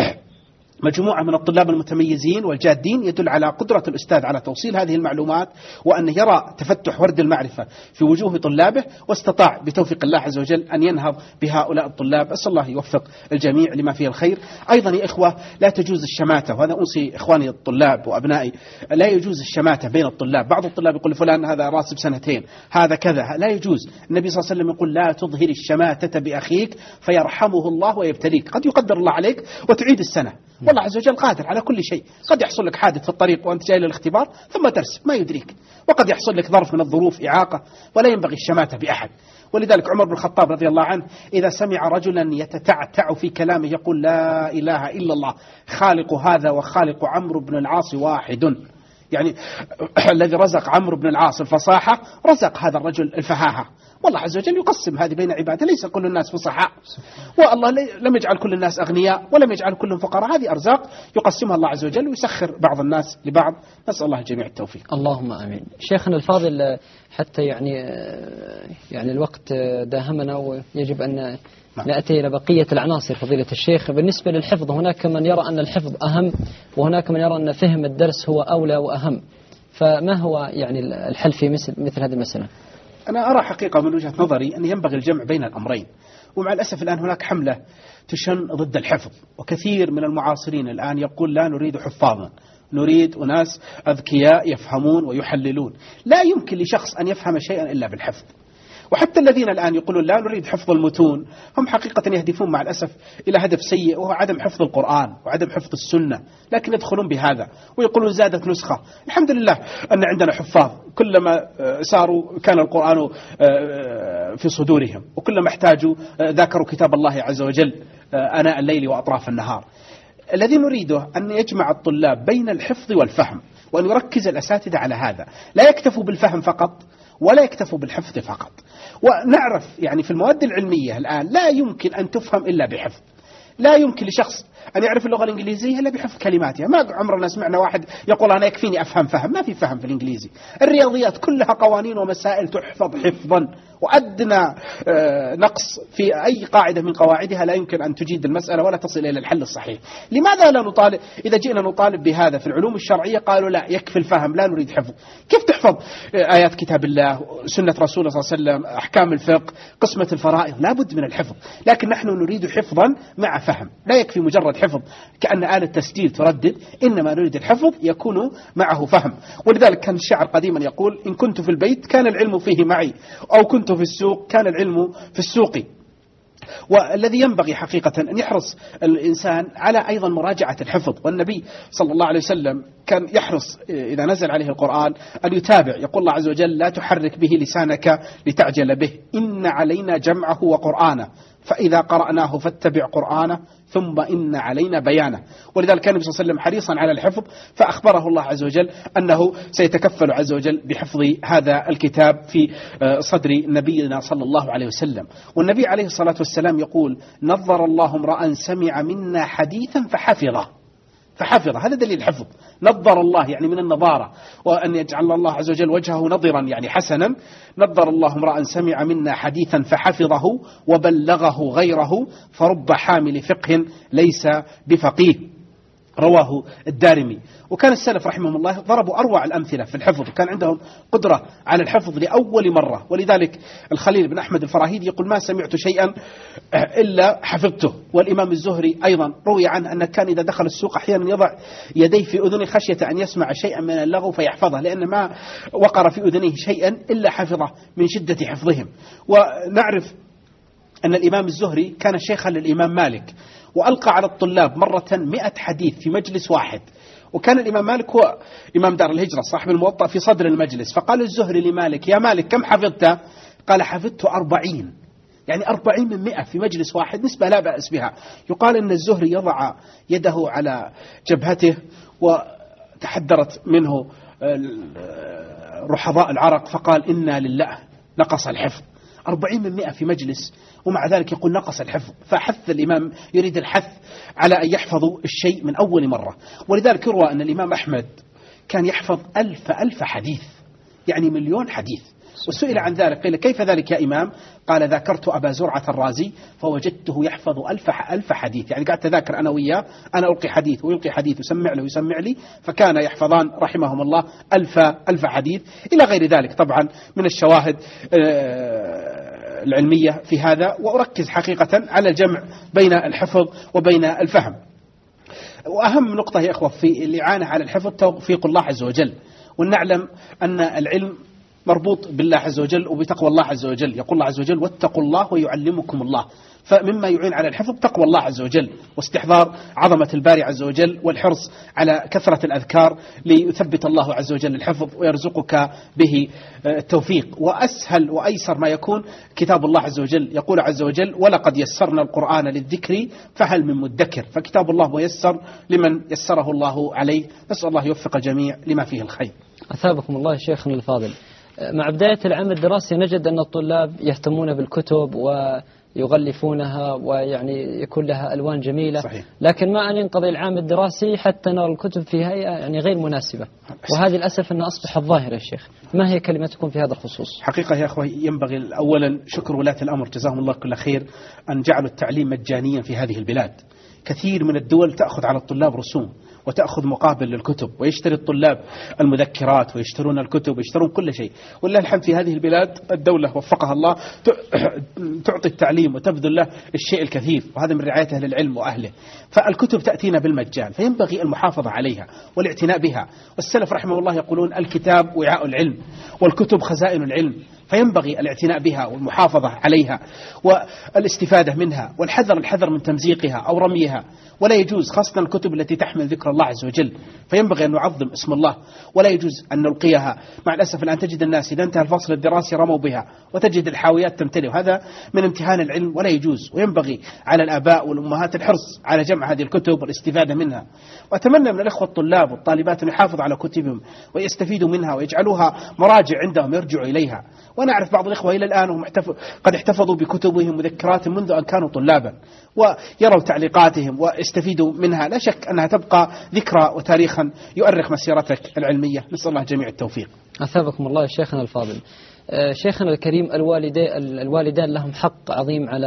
مجموعة من الطلاب المتميزين والجادين يدل على قدرة الأستاذ على توصيل هذه المعلومات، وأن يرى تفتح ورد المعرفة في وجوه طلابه، واستطاع بتوفيق الله عز وجل أن ينهض بهؤلاء الطلاب. أسأل الله يوفق الجميع لما فيه الخير. أيضا يا إخوة لا تجوز الشماتة، وهذا أوصي إخواني الطلاب وأبنائي، لا يجوز الشماتة بين الطلاب. بعض الطلاب يقول فلان هذا راسب سنتين، هذا كذا، لا يجوز. النبي صلى الله عليه وسلم يقول لا تظهر الشماتة بأخيك فيرحمه الله ويبتليك. قد يقدر الله عليك وتعيد السنة، والله عز وجل قادر على كل شيء. قد يحصل لك حادث في الطريق وأنت جاي للاختبار ثم ترسب، ما يدريك، وقد يحصل لك ظرف من الظروف إعاقة، ولا ينبغي الشماتة بأحد. ولذلك عمر بن الخطاب رضي الله عنه إذا سمع رجلا يتتعتع في كلامه يقول لا إله إلا الله، خالق هذا وخالق عمرو بن العاص واحد. يعني الذي رزق عمرو بن العاص الفصاحة رزق هذا الرجل الفهاهة، والله عز وجل يقسم هذه بين عباده، ليس كل الناس فصحاء، والله لم يجعل كل الناس أغنياء ولم يجعل كلهم فقراء، هذه أرزاق يقسمها الله عز وجل ويسخر بعض الناس لبعض. نسأل الله الجميع التوفيق. اللهم آمين. شيخنا الفاضل، حتى يعني يعني الوقت داهمنا ويجب أن نأتي إلى بقية العناصر فضيلة الشيخ. بالنسبة للحفظ هناك من يرى أن الحفظ أهم، وهناك من يرى أن فهم الدرس هو أولى وأهم، فما هو يعني الحل في مثل, مثل هذه المسألة؟ أنا أرى حقيقة من وجهة نظري أن ينبغي الجمع بين الأمرين. ومع الأسف الآن هناك حملة تشن ضد الحفظ، وكثير من المعاصرين الآن يقول لا نريد حفاظا، نريد أناس أذكياء يفهمون ويحللون. لا يمكن لشخص أن يفهم شيئا إلا بالحفظ. وحتى الذين الآن يقولون لا نريد حفظ المتون هم حقيقة يهدفون مع الأسف إلى هدف سيء، وهو عدم حفظ القرآن وعدم حفظ السنة، لكن يدخلون بهذا ويقولون زادت نسخة. الحمد لله أن عندنا حفاظ، كلما ساروا كان القرآن في صدورهم، وكلما احتاجوا ذاكروا كتاب الله عز وجل آناء الليل وأطراف النهار. الذي نريده أن يجمع الطلاب بين الحفظ والفهم، وأن يركز الأساتذة على هذا، لا يكتفوا بالفهم فقط ولا يكتفوا بالحفظ فقط. ونعرف يعني في المواد العلمية الآن لا يمكن أن تفهم إلا بحفظ. لا يمكن لشخص أن يعرف اللغة الإنجليزية إلا بحفظ كلماتها. ما عمرنا سمعنا واحد يقول أنا يكفيني أفهم فهم، ما في فهم في الإنجليزي. الرياضيات كلها قوانين ومسائل تحفظ حفظا، وأدنى نقص في أي قاعدة من قواعدها لا يمكن أن تجيد المسألة ولا تصل إلى الحل الصحيح. لماذا لا نطالب؟ إذا جئنا نطالب بهذا في العلوم الشرعية قالوا لا يكفي الفهم لا نريد حفظ. كيف تحفظ آيات كتاب الله، سنة رسوله صلى الله عليه وسلم، أحكام الفقه، قسمة الفرائض؟ لا بد من الحفظ. لكن نحن نريد حفظا مع فهم، لا يكفي مجرد مجرد حفظ كأن آلة تسجيل تردد، إنما نريد الحفظ يكون معه فهم. ولذلك كان الشاعر قديما يقول: إن كنت في البيت كان العلم فيه معي، أو كنت في السوق كان العلم في السوق. والذي ينبغي حقيقة أن يحرص الإنسان على أيضا مراجعة الحفظ. والنبي صلى الله عليه وسلم كان يحرص إذا نزل عليه القرآن أن يتابع. يقول الله عز وجل: لا تحرك به لسانك لتعجل به، إن علينا جمعه وقرآنه، فإذا قرأناه فاتبع قرآنه، ثم إن علينا بيانه. ولذلك كان النبي صلى الله عليه وسلم حريصا على الحفظ، فأخبره الله عز وجل أنه سيتكفل عز وجل بحفظ هذا الكتاب في صدر نبينا صلى الله عليه وسلم. والنبي عليه الصلاة والسلام يقول: نظر الله امرأ سمع منا حديثا فحفظه. فحفظ، هذا دليل الحفظ. نظر الله يعني من النظارة، وأن يجعل الله عز وجل وجهه نظرا يعني حسنا. نظر الله امرأ سمع منا حديثا فحفظه وبلغه غيره، فرب حامل فقه ليس بفقيه. رواه الدارمي. وكان السلف رحمهم الله ضربوا أروع الأمثلة في الحفظ، وكان عندهم قدرة على الحفظ لأول مرة. ولذلك الخليل بن أحمد الفراهيدي يقول: ما سمعت شيئا إلا حفظته. والإمام الزهري أيضا روي عنه أنه كان إذا دخل السوق أحيانا يضع يديه في أذنه خشية أن يسمع شيئا من اللغو فيحفظه، لأن ما وقر في أذنه شيئا إلا حفظه من شدة حفظهم. ونعرف أن الإمام الزهري كان شيخا للإمام مالك، وألقى على الطلاب مرة مئة حديث في مجلس واحد. وكان الإمام مالك هو إمام دار الهجرة صاحب الموطأ في صدر المجلس. فقال الزهري لمالك: يا مالك كم حفظت؟ قال: حفظت أربعين. يعني أربعين من مئة في مجلس واحد، نسبة لا بأس بها. يقال أن الزهري يضع يده على جبهته وتحدرت منه رحضاء العرق، فقال: إنا لله، نقص الحفظ. أربعين من مئة في مجلس، ومع ذلك يقول نقص الحفظ. فحث الإمام يريد الحث على أن يحفظوا الشيء من أول مرة. ولذلك يروى أن الإمام أحمد كان يحفظ ألف ألف حديث، يعني مليون حديث. وسئل عن ذلك قيل: كيف ذلك يا إمام؟ قال: ذاكرت أبا زرعة الرازي فوجدته يحفظ ألف ألف حديث. يعني قعدت أذاكر أنا وياه، أنا ألقي حديث ويلقي حديث ويسمع له ويسمع لي، فكان يحفظان رحمهم الله ألف ألف حديث إلى غير ذلك طبعا من الشواهد العلمية في هذا. وأركز حقيقة على الجمع بين الحفظ وبين الفهم. وأهم نقطة يا إخوة في الإعانة على الحفظ توفيق الله عز وجل. ونعلم أن العلم مربوط بالله عز وجل وبتقوى الله عز وجل. يقول الله عز وجل: واتقوا الله ويعلمكم الله. فمما يعين على الحفظ تقوى الله عز وجل، واستحضار عظمة الباري عز وجل، والحرص على كثرة الأذكار ليثبت الله عز وجل الحفظ ويرزقك به التوفيق. وأسهل وأيسر ما يكون كتاب الله عز وجل. يقول عز وجل: ولقد يسرنا القرآن للذكر فهل من مدكر. فكتاب الله ميسر لمن يسره الله عليه. نسأل الله يوفق الجميع لما فيه الخير. أثابكم الله شيخنا الفاضل. مع بداية العام الدراسي نجد أن الطلاب يهتمون بالكتب ويغلفونها، ويعني يكون لها ألوان جميلة. صحيح. لكن ما أن ينقضي العام الدراسي حتى نرى الكتب في هيئة يعني غير مناسبة، وهذه للأسف أنها أصبحت ظاهرة. يا شيخ، ما هي كلمتكم في هذا الخصوص؟ حقيقة يا أخوة ينبغي أولا شكر ولاة الأمر جزاهم الله كل خير أن جعلوا التعليم مجانيا في هذه البلاد. كثير من الدول تأخذ على الطلاب رسوم وتأخذ مقابل للكتب، ويشتري الطلاب المذكرات ويشترون الكتب ويشترون كل شيء. ولله الحمد في هذه البلاد الدولة وفقها الله تعطي التعليم وتبذل له الشيء الكثير، وهذا من رعاية أهل العلم وأهله. فالكتب تأتينا بالمجان، فينبغي المحافظة عليها والاعتناء بها. والسلف رحمه الله يقولون: الكتاب وعاء العلم والكتب خزائن العلم. فينبغي الاعتناء بها والمحافظة عليها والاستفادة منها، والحذر الحذر من تمزيقها أو رميها. ولا يجوز، خاصة الكتب التي تحمل ذكر الله عز وجل، فينبغي أن نعظم اسم الله، ولا يجوز أن نلقيها. مع الأسف الآن تجد الناس إذا انتهى الفصل الدراسي رموا بها، وتجد الحاويات تمتلئ، وهذا من امتهان العلم ولا يجوز. وينبغي على الآباء والأمهات الحرص على جمع هذه الكتب والاستفادة منها. وأتمنى من الأخوة الطلاب والطالبات أن يحافظوا على كتبهم ويستفيدوا منها ويجعلوها مراجع عندهم يرجعوا إليها. وأنا أعرف بعض الإخوة إلى الآن هم قد احتفظوا بكتبهم ومذكراتهم منذ أن كانوا طلابا، ويروا تعليقاتهم ويستفيدوا منها. لا شك أنها تبقى ذكرى وتاريخا يؤرخ مسيرتك العلميه. نسأل الله جميع التوفيق. أثابكم الله شيخنا الفاضل. شيخنا الكريم، الوالدي الوالدان لهم حق عظيم على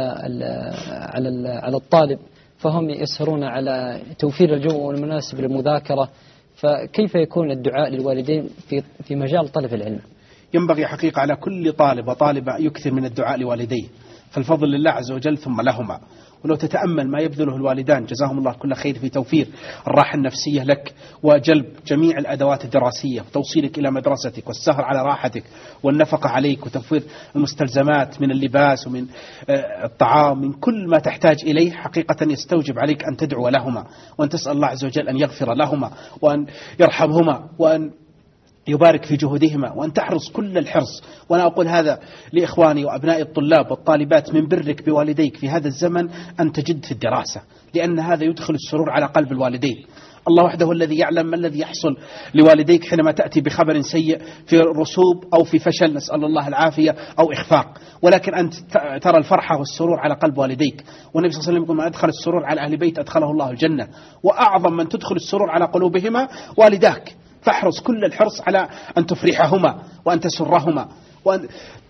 على على الطالب، فهم يسهرون على توفير الجو المناسب للمذاكرة. فكيف يكون الدعاء للوالدين في في مجال طلب العلم؟ ينبغي حقيقة على كل طالب وطالبة يكثر من الدعاء لوالديه، فالفضل لله عز وجل ثم لهما. ولو تتأمل ما يبذله الوالدان جزاهم الله كل خير في توفير الراحة النفسية لك وجلب جميع الأدوات الدراسية وتوصيلك إلى مدرستك والسهر على راحتك والنفقة عليك وتوفير المستلزمات من اللباس ومن الطعام من كل ما تحتاج إليه، حقيقة يستوجب عليك أن تدعو لهما وأن تسأل الله عز وجل أن يغفر لهما وأن يرحمهما وأن يبارك في جهودهما وأن تحرص كل الحرص. وأنا أقول هذا لإخواني وأبناء الطلاب والطالبات، من برك بوالديك في هذا الزمن أن تجد في الدراسة، لأن هذا يدخل السرور على قلب الوالدين. الله وحده الذي يعلم ما الذي يحصل لوالديك حينما تأتي بخبر سيء في رسوب أو في فشل، نسأل الله العافية، أو إخفاق، ولكن أنت ترى الفرحة والسرور على قلب والديك. والنبي صلى الله عليه وسلم يقول: من أدخل السرور على أهل بيت أدخله الله الجنة. وأعظم من تدخل السرور على قلوبهما والداك، فاحرص كل الحرص على أن تفرحهما وأن تسرهما وأن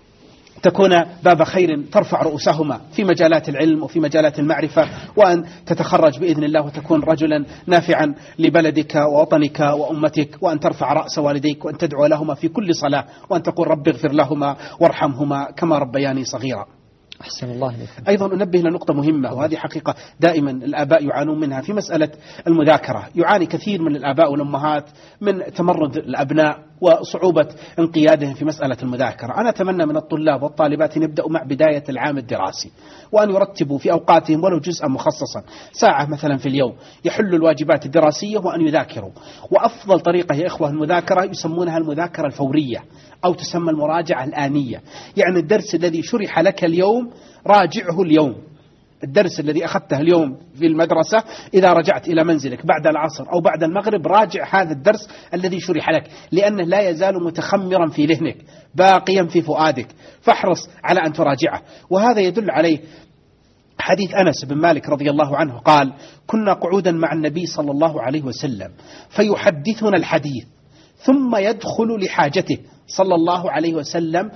تكون باب خير ترفع رؤوسهما في مجالات العلم وفي مجالات المعرفة، وأن تتخرج بإذن الله وتكون رجلا نافعا لبلدك ووطنك وأمتك، وأن ترفع رأس والديك وأن تدعو لهما في كل صلاة وأن تقول: رب اغفر لهما وارحمهما كما ربياني صغيرا. أحسن الله عليك. أيضا أنبه لنقطة مهمة، وهذه حقيقة دائما الآباء يعانون منها في مسألة المذاكرة. يعاني كثير من الآباء والأمهات من تمرد الأبناء وصعوبة انقيادهم في مسألة المذاكرة. أنا أتمنى من الطلاب والطالبات أن يبدأوا مع بداية العام الدراسي وأن يرتبوا في أوقاتهم ولو جزءا مخصصا، ساعة مثلا في اليوم، يحلوا الواجبات الدراسية وأن يذاكروا. وأفضل طريقة يا إخوة المذاكرة يسمونها المذاكرة الفورية أو تسمى المراجعة الآنية. يعني الدرس الذي شرح لك اليوم راجعه اليوم. الدرس الذي أخذته اليوم في المدرسة إذا رجعت إلى منزلك بعد العصر أو بعد المغرب راجع هذا الدرس الذي شرح لك، لأنه لا يزال متخمرا في ذهنك باقيا في فؤادك، فاحرص على أن تراجعه. وهذا يدل عليه حديث أنس بن مالك رضي الله عنه قال: كنا قعودا مع النبي صلى الله عليه وسلم فيحدثنا الحديث ثم يدخل لحاجته صلى الله عليه وسلم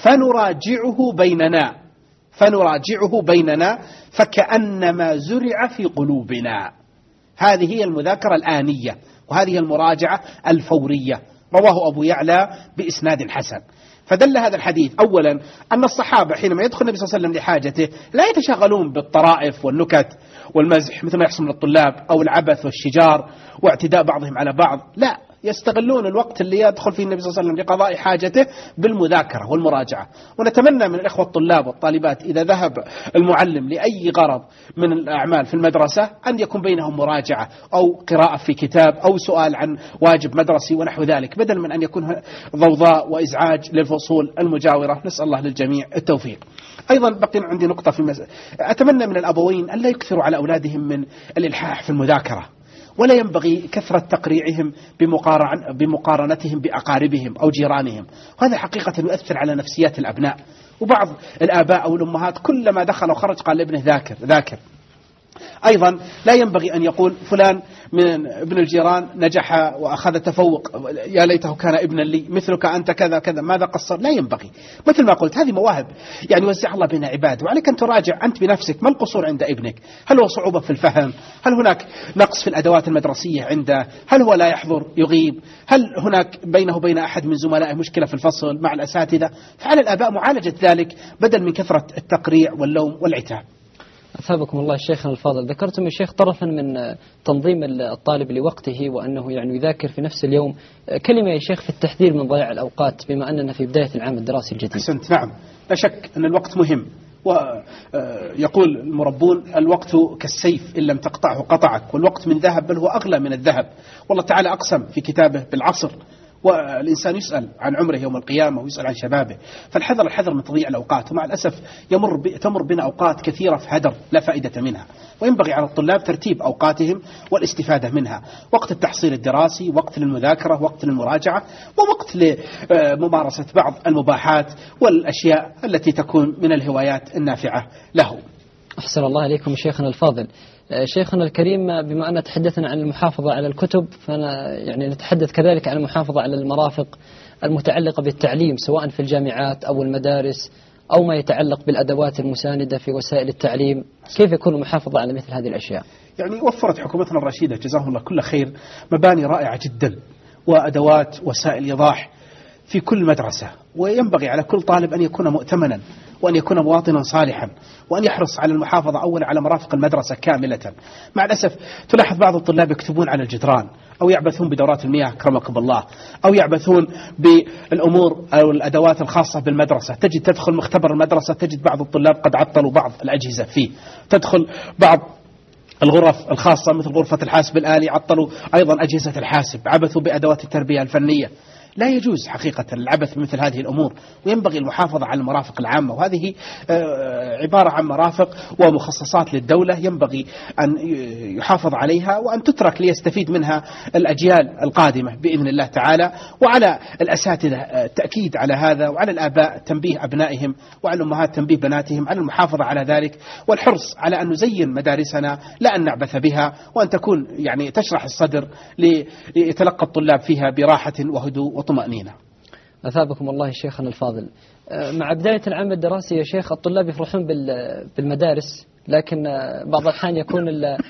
فنراجعه بيننا فنراجعه بيننا فكأنما زرع في قلوبنا. هذه هي المذاكرة الآنية، وهذه المراجعة الفورية. رواه أبو يعلى بإسناد حسن. فدل هذا الحديث أولا أن الصحابة حينما يدخل النبي صلى الله عليه وسلم لحاجته لا يتشاغلون بالطرائف والنكت والمزح مثل ما يحصل من الطلاب أو العبث والشجار واعتداء بعضهم على بعض، لا، يستغلون الوقت اللي يدخل فيه النبي صلى الله عليه وسلم لقضاء حاجته بالمذاكرة والمراجعة. ونتمنى من الإخوة الطلاب والطالبات إذا ذهب المعلم لأي غرض من الأعمال في المدرسة أن يكون بينهم مراجعة أو قراءة في كتاب أو سؤال عن واجب مدرسي ونحو ذلك، بدل من أن يكون ضوضاء وإزعاج للفصول المجاورة. نسأل الله للجميع التوفيق. أيضا بقي عندي نقطة في المسألة، أتمنى من الأبوين أن لا يكثروا على أولادهم من الإلحاح في المذاكرة، ولا ينبغي كثرة تقريعهم بمقارنتهم بأقاربهم أو جيرانهم، وهذا حقيقة يؤثر على نفسيات الأبناء. وبعض الآباء أو الأمهات كلما دخل وخرج قال لابنه ذاكر ذاكر. أيضا لا ينبغي أن يقول فلان من ابن الجيران نجح وأخذ تفوق، يا ليته كان ابنا لي مثلك أنت كذا كذا، ماذا قصر؟ لا ينبغي. مثل ما قلت هذه مواهب يعني وزع الله بين عباده، وعليك أن تراجع أنت بنفسك ما القصور عند ابنك. هل هو صعوبة في الفهم؟ هل هناك نقص في الأدوات المدرسية عنده؟ هل هو لا يحضر يغيب؟ هل هناك بينه وبين أحد من زملائه مشكلة في الفصل مع الأساتذة؟ فعلى الآباء معالجة ذلك بدل من كثرة التقريع واللوم والعتاب. أثابكم الله شيخنا الفاضل. ذكرتم يا شيخ طرفا من تنظيم الطالب لوقته وأنه يعني يذاكر في نفس اليوم، كلمة يا شيخ في التحذير من ضياع الأوقات بما أننا في بداية العام الدراسي الجديد. أحسنت، نعم، لا شك أن الوقت مهم، ويقول المربون: الوقت كالسيف إن لم تقطعه قطعك، والوقت من ذهب بل هو أغلى من الذهب. والله تعالى أقسم في كتابه بالعصر، والإنسان يسأل عن عمره يوم القيامة ويسأل عن شبابه. فالحذر الحذر من تضييع الأوقات، ومع الأسف يمر ب... تمر بنا أوقات كثيرة في هدر لا فائدة منها، وينبغي على الطلاب ترتيب أوقاتهم والاستفادة منها. وقت التحصيل الدراسي، وقت للمذاكرة، وقت للمراجعة، ووقت لممارسة بعض المباحات والأشياء التي تكون من الهوايات النافعة له. أحسن الله عليكم شيخنا الفاضل. شيخنا الكريم، بما أن تحدثنا عن المحافظة على الكتب، فأنا يعني نتحدث كذلك عن المحافظة على المرافق المتعلقة بالتعليم سواء في الجامعات أو المدارس أو ما يتعلق بالأدوات المساندة في وسائل التعليم. كيف يكون المحافظة على مثل هذه الأشياء؟ يعني وفرت حكومتنا الرشيدة جزاهم الله كل خير مباني رائعة جدا وأدوات وسائل إيضاح في كل مدرسة، وينبغي على كل طالب أن يكون مؤتمنا وأن يكون مواطنا صالحا وأن يحرص على المحافظة أولا على مرافق المدرسة كاملة. مع الأسف تلاحظ بعض الطلاب يكتبون على الجدران أو يعبثون بدورات المياه كرمكم الله، أو يعبثون بالأمور أو الأدوات الخاصة بالمدرسة. تجد تدخل مختبر المدرسة تجد بعض الطلاب قد عطلوا بعض الأجهزة فيه، تدخل بعض الغرف الخاصة مثل غرفة الحاسب الآلي عطلوا أيضا أجهزة الحاسب، عبثوا بأدوات التربية الفنية. لا يجوز حقيقة العبث بمثل هذه الأمور، وينبغي المحافظة على المرافق العامة، وهذه عبارة عن مرافق ومخصصات للدولة ينبغي أن يحافظ عليها وأن تترك ليستفيد منها الأجيال القادمة بإذن الله تعالى. وعلى الأساتذة التأكيد على هذا، وعلى الآباء تنبيه أبنائهم، وعلى الأمهات تنبيه بناتهم على المحافظة على ذلك، والحرص على أن نزين مدارسنا لا أن نعبث بها، وأن تكون يعني تشرح الصدر ليتلقى الطلاب فيها براحة وهدوء وطمأنينة. أثابكم الله شيخنا الفاضل. مع بداية العام الدراسي يا شيخ الطلاب يفرحون بالمدارس، لكن بعض الأحيان يكون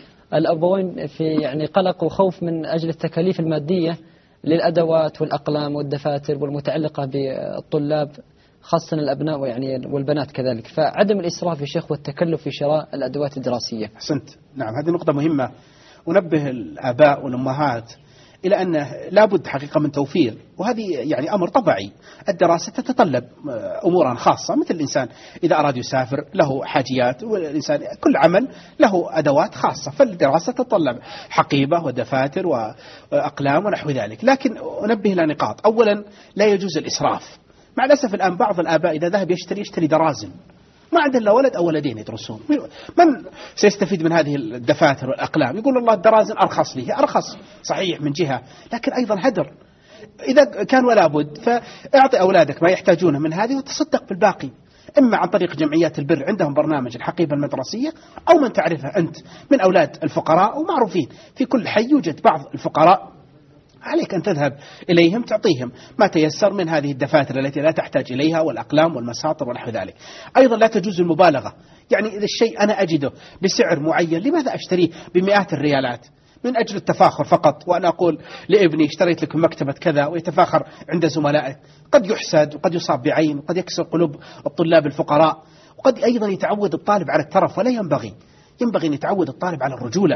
الأبوين في يعني قلق وخوف من أجل التكاليف المادية للأدوات والأقلام والدفاتر والمتعلقة بالطلاب، خاصة الأبناء يعني والبنات كذلك، فعدم الإسراف يا شيخ والتكلف في شراء الأدوات الدراسية. أحسنت، نعم هذه نقطة مهمة، ونبه الآباء والأمهات إلى أنه لابد حقيقة من توفير، وهذه يعني أمر طبيعي. الدراسة تتطلب أمورا خاصة، مثل الإنسان إذا أراد يسافر له حاجيات، والإنسان كل عمل له أدوات خاصة، فالدراسة تتطلب حقيبة ودفاتر وأقلام ونحو ذلك. لكن أنبه إلى نقاط. أولا لا يجوز الإسراف. مع الأسف الآن بعض الآباء إذا ذهب يشتري يشتري درازن، ما عنده إلا ولد أو ولدين يدرسون، من سيستفيد من هذه الدفاتر والأقلام؟ يقول الله الدرازن أرخص لي، أرخص صحيح من جهة، لكن أيضا هدر. إذا كان ولا بد فاعطي أولادك ما يحتاجونه من هذه وتصدق بالباقي، إما عن طريق جمعيات البر عندهم برنامج الحقيبة المدرسية، أو من تعرفها أنت من أولاد الفقراء ومعروفين في كل حي يوجد بعض الفقراء، عليك أن تذهب إليهم تعطيهم ما تيسر من هذه الدفاتر التي لا تحتاج إليها والأقلام والمساطر ونحو ذلك. أيضا لا تجوز المبالغة، يعني إذا الشيء أنا أجده بسعر معين لماذا أشتريه بمئات الريالات من أجل التفاخر فقط، وأنا أقول لابني اشتريت لكم مكتبة كذا ويتفاخر عند زملائه؟ قد يحسد وقد يصاب بعين وقد يكسر قلوب الطلاب الفقراء، وقد أيضا يتعود الطالب على الترف، ولا ينبغي. ينبغي أن يتعود الطالب على الرجولة،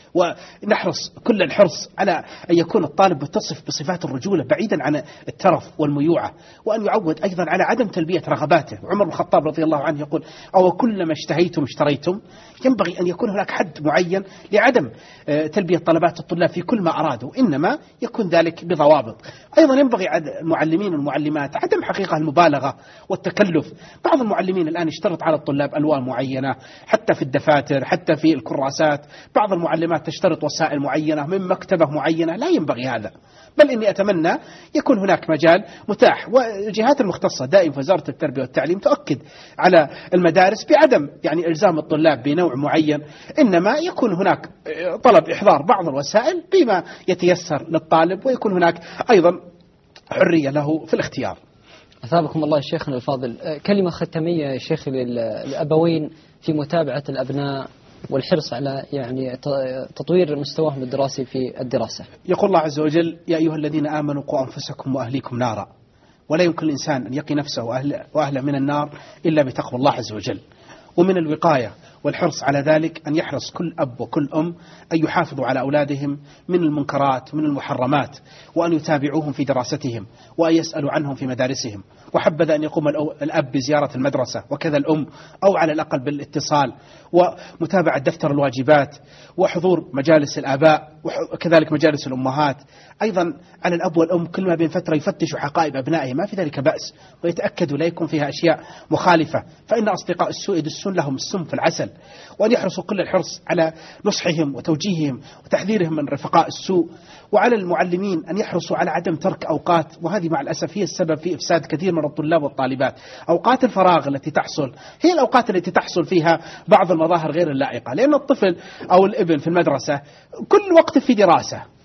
ونحرص كل الحرص على أن يكون الطالب متصف بصفات الرجولة بعيدا عن الترف والميوعة، وأن يعود أيضا على عدم تلبية رغباته. عمر بن الخطاب رضي الله عنه يقول أو كلما اشتهيتم اشتريتم. ينبغي أن يكون هناك حد معين لعدم تلبية طلبات الطلاب في كل ما أرادوا، إنما يكون ذلك بضوابط. أيضا ينبغي على المعلمين والمعلمات عدم حقيقة المبالغة والتكلف. بعض المعلمين الآن يشترط على الطلاب ألوان معينة حتى في الدفاتر حتى في الكراسات، بعض المعلمات تشترط وسائل معينة من مكتبة معينة، لا ينبغي هذا. بل إني أتمنى يكون هناك مجال متاح، والجهات المختصة دائما وزارة التربية والتعليم تؤكد على المدارس بعدم يعني إلزام الطلاب بنوع معين، إنما يكون هناك طلب إحضار بعض الوسائل بما يتيسر للطالب، ويكون هناك أيضا حرية له في الاختيار. أثابكم الله شيخنا الفاضل. كلمة ختامية يا شيخ للأبوين في متابعة الأبناء والحرص على يعني تطوير مستواهم الدراسي في الدراسة. يقول الله عز وجل يا أيها الذين آمنوا قوا أنفسكم وأهليكم نارا، ولا يمكن الإنسان أن يقي نفسه وأهله, وأهله من النار إلا بتقوى الله عز وجل. ومن الوقاية والحرص على ذلك أن يحرص كل أب وكل أم أن يحافظوا على أولادهم من المنكرات ومن المحرمات، وأن يتابعوهم في دراستهم، وأن يسألوا عنهم في مدارسهم. وحبذا أن يقوم الأب بزيارة المدرسة وكذا الأم، أو على الأقل بالاتصال ومتابعة دفتر الواجبات وحضور مجالس الآباء وكذلك مجالس الأمهات. أيضا على الأب والأم كل ما بين فترة يفتشوا حقائب أبنائهم، ما في ذلك بأس، ويتأكدوا لا يكون فيها أشياء مخالفة، فإن أصدقاء السوء يدسون لهم السم في العسل. وأن يحرصوا كل الحرص على نصحهم وتوجيههم وتحذيرهم من رفقاء السوء. وعلى المعلمين أن يحرصوا على عدم ترك أوقات، وهذه مع الأسف هي السبب في إفساد كثير من الطلاب والطالبات. أوقات الفراغ التي تحصل هي الأوقات التي تحصل فيها بعض المظاهر غير اللائقة، لأن الطفل أو الابن في المدرسة كل وقت في دراسة،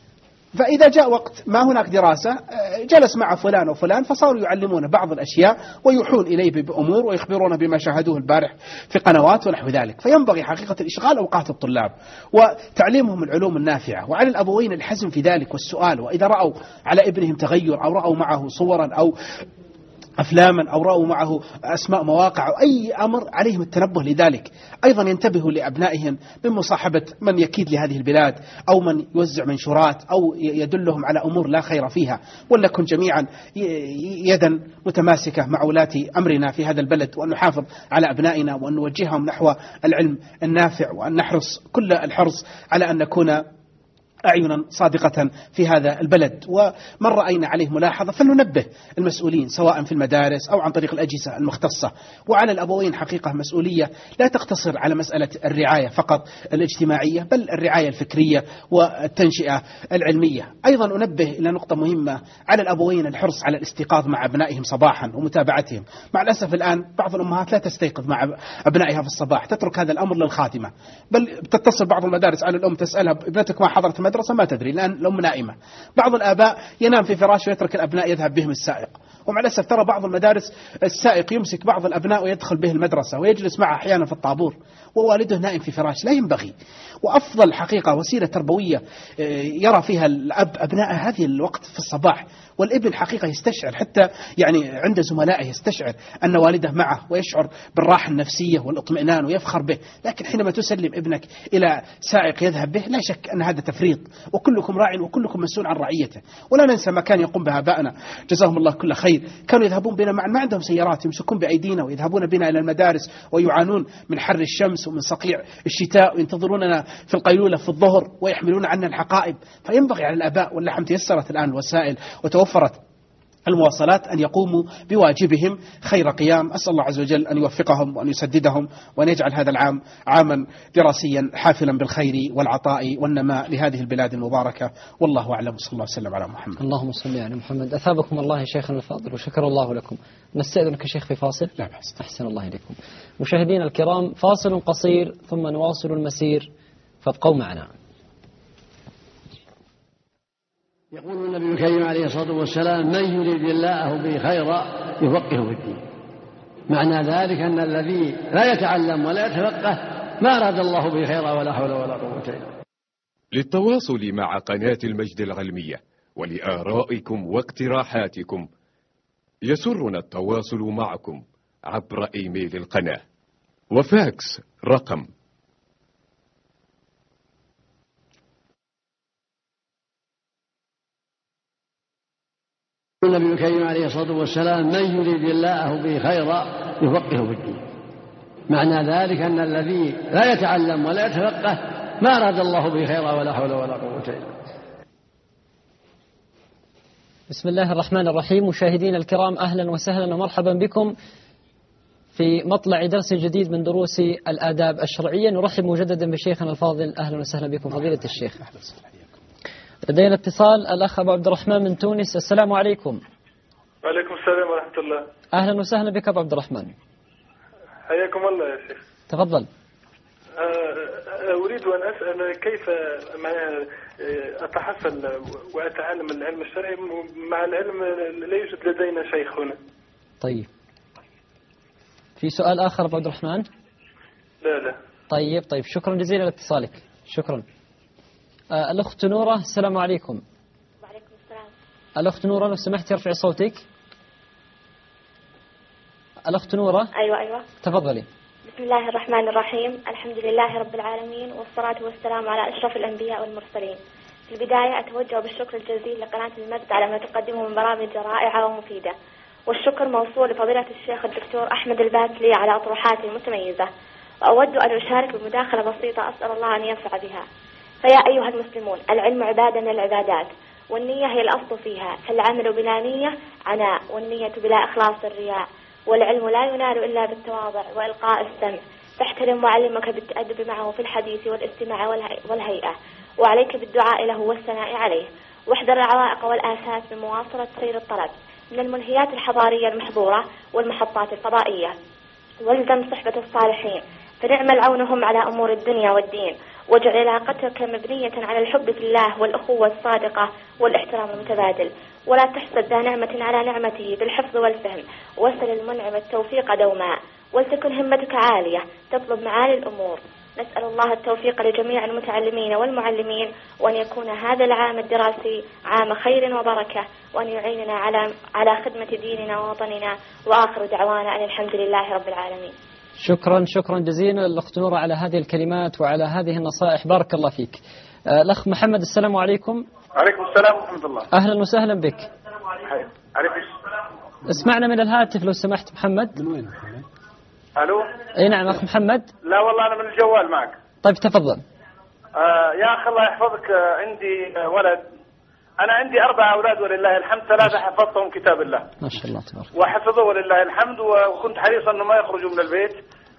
فإذا جاء وقت ما هناك دراسة جلس مع فلان وفلان فصاروا يعلمون بعض الأشياء ويوحون إليه بأمور ويخبرونه بما شاهدوه البارح في قنوات ونحو ذلك. فينبغي حقيقة الإشغال أوقات الطلاب وتعليمهم العلوم النافعة، وعلى الأبوين الحزم في ذلك والسؤال. وإذا رأوا على ابنهم تغير أو رأوا معه صورا أو أفلاما أو رأوا معه أسماء مواقع أو أي أمر عليهم التنبه لذلك. أيضا ينتبهوا لأبنائهم من مصاحبة من يكيد لهذه البلاد أو من يوزع منشورات أو يدلهم على أمور لا خير فيها. ولنكن جميعا يدا متماسكة مع ولاة أمرنا في هذا البلد، وأن نحافظ على أبنائنا وأن نوجههم نحو العلم النافع، وأن نحرص كل الحرص على أن نكون أعينا صادقة في هذا البلد. ومن رأينا عليه ملاحظة فلننبه المسؤولين سواء في المدارس أو عن طريق الأجهزة المختصة. وعلى الأبوين حقيقة مسؤولية لا تقتصر على مسألة الرعاية فقط الاجتماعية، بل الرعاية الفكرية والتنشئة العلمية. أيضا أنبه إلى نقطة مهمة، على الأبوين الحرص على الاستيقاظ مع أبنائهم صباحا ومتابعتهم. مع الأسف الآن بعض الأمهات لا تستيقظ مع أبنائها في الصباح، تترك هذا الأمر للخادمة، بل تتصل بعض المدارس على الأم تسألها ابنتك ما حضرت المدرسة؟ ما تدري لأن الأم نائمة. بعض الآباء ينام في فراشه ويترك الأبناء يذهب بهم السائق. ومع الأسف ترى بعض المدارس السائق يمسك بعض الأبناء ويدخل به المدرسة ويجلس معه أحيانا في الطابور ووالده نائم في فراش. لا ينبغي. وأفضل حقيقة وسيلة تربوية يرى فيها الأب أبناء هذه الوقت في الصباح، والابن حقيقة يستشعر حتى يعني عند زملائه يستشعر أن والده معه ويشعر بالراحة النفسية والاطمئنان ويفخر به. لكن حينما تسلم ابنك إلى سائق يذهب به لا شك أن هذا تفريط، وكلكم راع وكلكم مسؤول عن رعيته. ولا ننسى ما كان يقوم به آبائنا جزاهم الله كل خير، كانوا يذهبون بنا معا، ما عندهم سيارات، يمسكون بأيدينا ويذهبون بنا إلى المدارس ويعانون من حر الشمس ومن صقيع الشتاء وينتظروننا في القيلولة في الظهر ويحملون عنا الحقائب. فينبغي على الآباء، واللحم تيسرت الآن الوسائل وتوفرت المواصلات، أن يقوموا بواجبهم خير قيام. أسأل الله عز وجل أن يوفقهم وأن يسددهم وأن يجعل هذا العام عاما دراسيا حافلا بالخير والعطاء والنماء لهذه البلاد المباركة. والله أعلم، صلى الله وسلم على محمد. اللهم صل على محمد. أثابكم الله يا شيخنا الفاضل وشكر الله لكم. نستأذنك شيخ في فاصل. لا بأس. أحسن الله إليكم. مشاهدينا الكرام، فاصل قصير ثم نواصل المسير، فابقوا معنا. يقول النبي الكريم عليه الصلاة والسلام: من يريد الله به خيرا يفقهه في الدين. معنى ذلك أن الذي لا يتعلم ولا يتفقه ما أراد الله به خيرا ولا حول ولا قوة إلا بالله. للتواصل مع قناة المجد العلمية ولآرائكم واقتراحاتكم يسرنا التواصل معكم عبر إيميل القناة وفاكس رقم النبي الكريم عليه الصلاة والسلام: من يريد الله به خيرا يفقهه في الدين. معنى ذلك أن الذي لا يتعلم ولا يتفقه ما أراد الله به خيرا ولا حول ولا قوة إلا بالله. بسم الله الرحمن الرحيم. مشاهدينا الكرام، أهلا وسهلا ومرحبا بكم في مطلع درس جديد من دروس الآداب الشرعية. نرحب مجددا بشيخنا الفاضل. أهلا وسهلا بكم فضيلة الشيخ. لدينا اتصال، الأخ أبو عبد الرحمن من تونس. السلام عليكم. وعليكم السلام ورحمة الله. أهلا وسهلا بك أبو عبد الرحمن. حياكم الله يا شيخ. تفضل. أريد أن أسأل كيف أتحصل وأتعلم العلم الشرعي مع العلم لا يوجد لدينا شيخ هنا. طيب، في سؤال آخر أبو عبد الرحمن؟ لا لا. طيب طيب شكرا جزيلا لاتصالك. شكرا. آه الأخت نورة، السلام عليكم. وعليكم السلام. الأخت نورة لو سمحت ارفعي صوتك. الأخت نورة. أيوة أيوة تفضلي. بسم الله الرحمن الرحيم. الحمد لله رب العالمين، والصلاة والسلام على أشرف الأنبياء والمرسلين. في البداية أتوجه بالشكر الجزيل لقناة المجد على ما تقدمه من برامج رائعة ومفيدة، والشكر موصول لفضيلة الشيخ الدكتور أحمد الباتلي على أطروحاته المتميزة. وأود أن أشارك بمداخلة بسيطة أسأل الله أن ينفع بها. فيا أيها المسلمون، العلم عبادة من العبادات، والنية هي الأصل فيها، فالعمل بلا نية عناء، والنية بلا إخلاص الرياء، والعلم لا ينال إلا بالتواضع وإلقاء السمع. فاحترم معلمك بالتأدب معه في الحديث والاستماع والهيئة، وعليك بالدعاء له والثناء عليه، واحذر العوائق والآفات من مواصلة سير الطلب من الملهيات الحضارية المحظورة والمحطات الفضائية. والزم صحبة الصالحين فنعم العون هم على أمور الدنيا والدين، واجعل علاقتك مبنية على الحب في الله والأخوة الصادقة والاحترام المتبادل، ولا تحسد ذا نعمة على نعمته بالحفظ والفهم، واسأل المنعم التوفيق دوما، ولتكن همتك عالية تطلب معالي الأمور. نسأل الله التوفيق لجميع المتعلمين والمعلمين، وأن يكون هذا العام الدراسي عام خير وبركة، وأن يعيننا على على خدمة ديننا ووطننا، وآخر دعوانا أن الحمد لله رب العالمين. شكرا شكرا جزيلا الأخت نورة على هذه الكلمات وعلى هذه النصائح، بارك الله فيك. الأخ محمد، السلام عليكم. عليكم السلام ورحمة الله. أهلا وسهلا بك. اسمعنا من الهاتف لو سمحت محمد. من وين محمد؟ ألو. أي نعم أخ محمد. لا والله أنا من الجوال معك. طيب تفضل. آه يا أخي الله يحفظك، آه عندي آه ولد، أنا عندي أربع أولاد ولله الحمد، ثلاثة حفظتهم كتاب الله ما شاء الله تبارك، وحفظوا ولله الحمد، وكنت حريصا أنه ما يخرجوا من البيت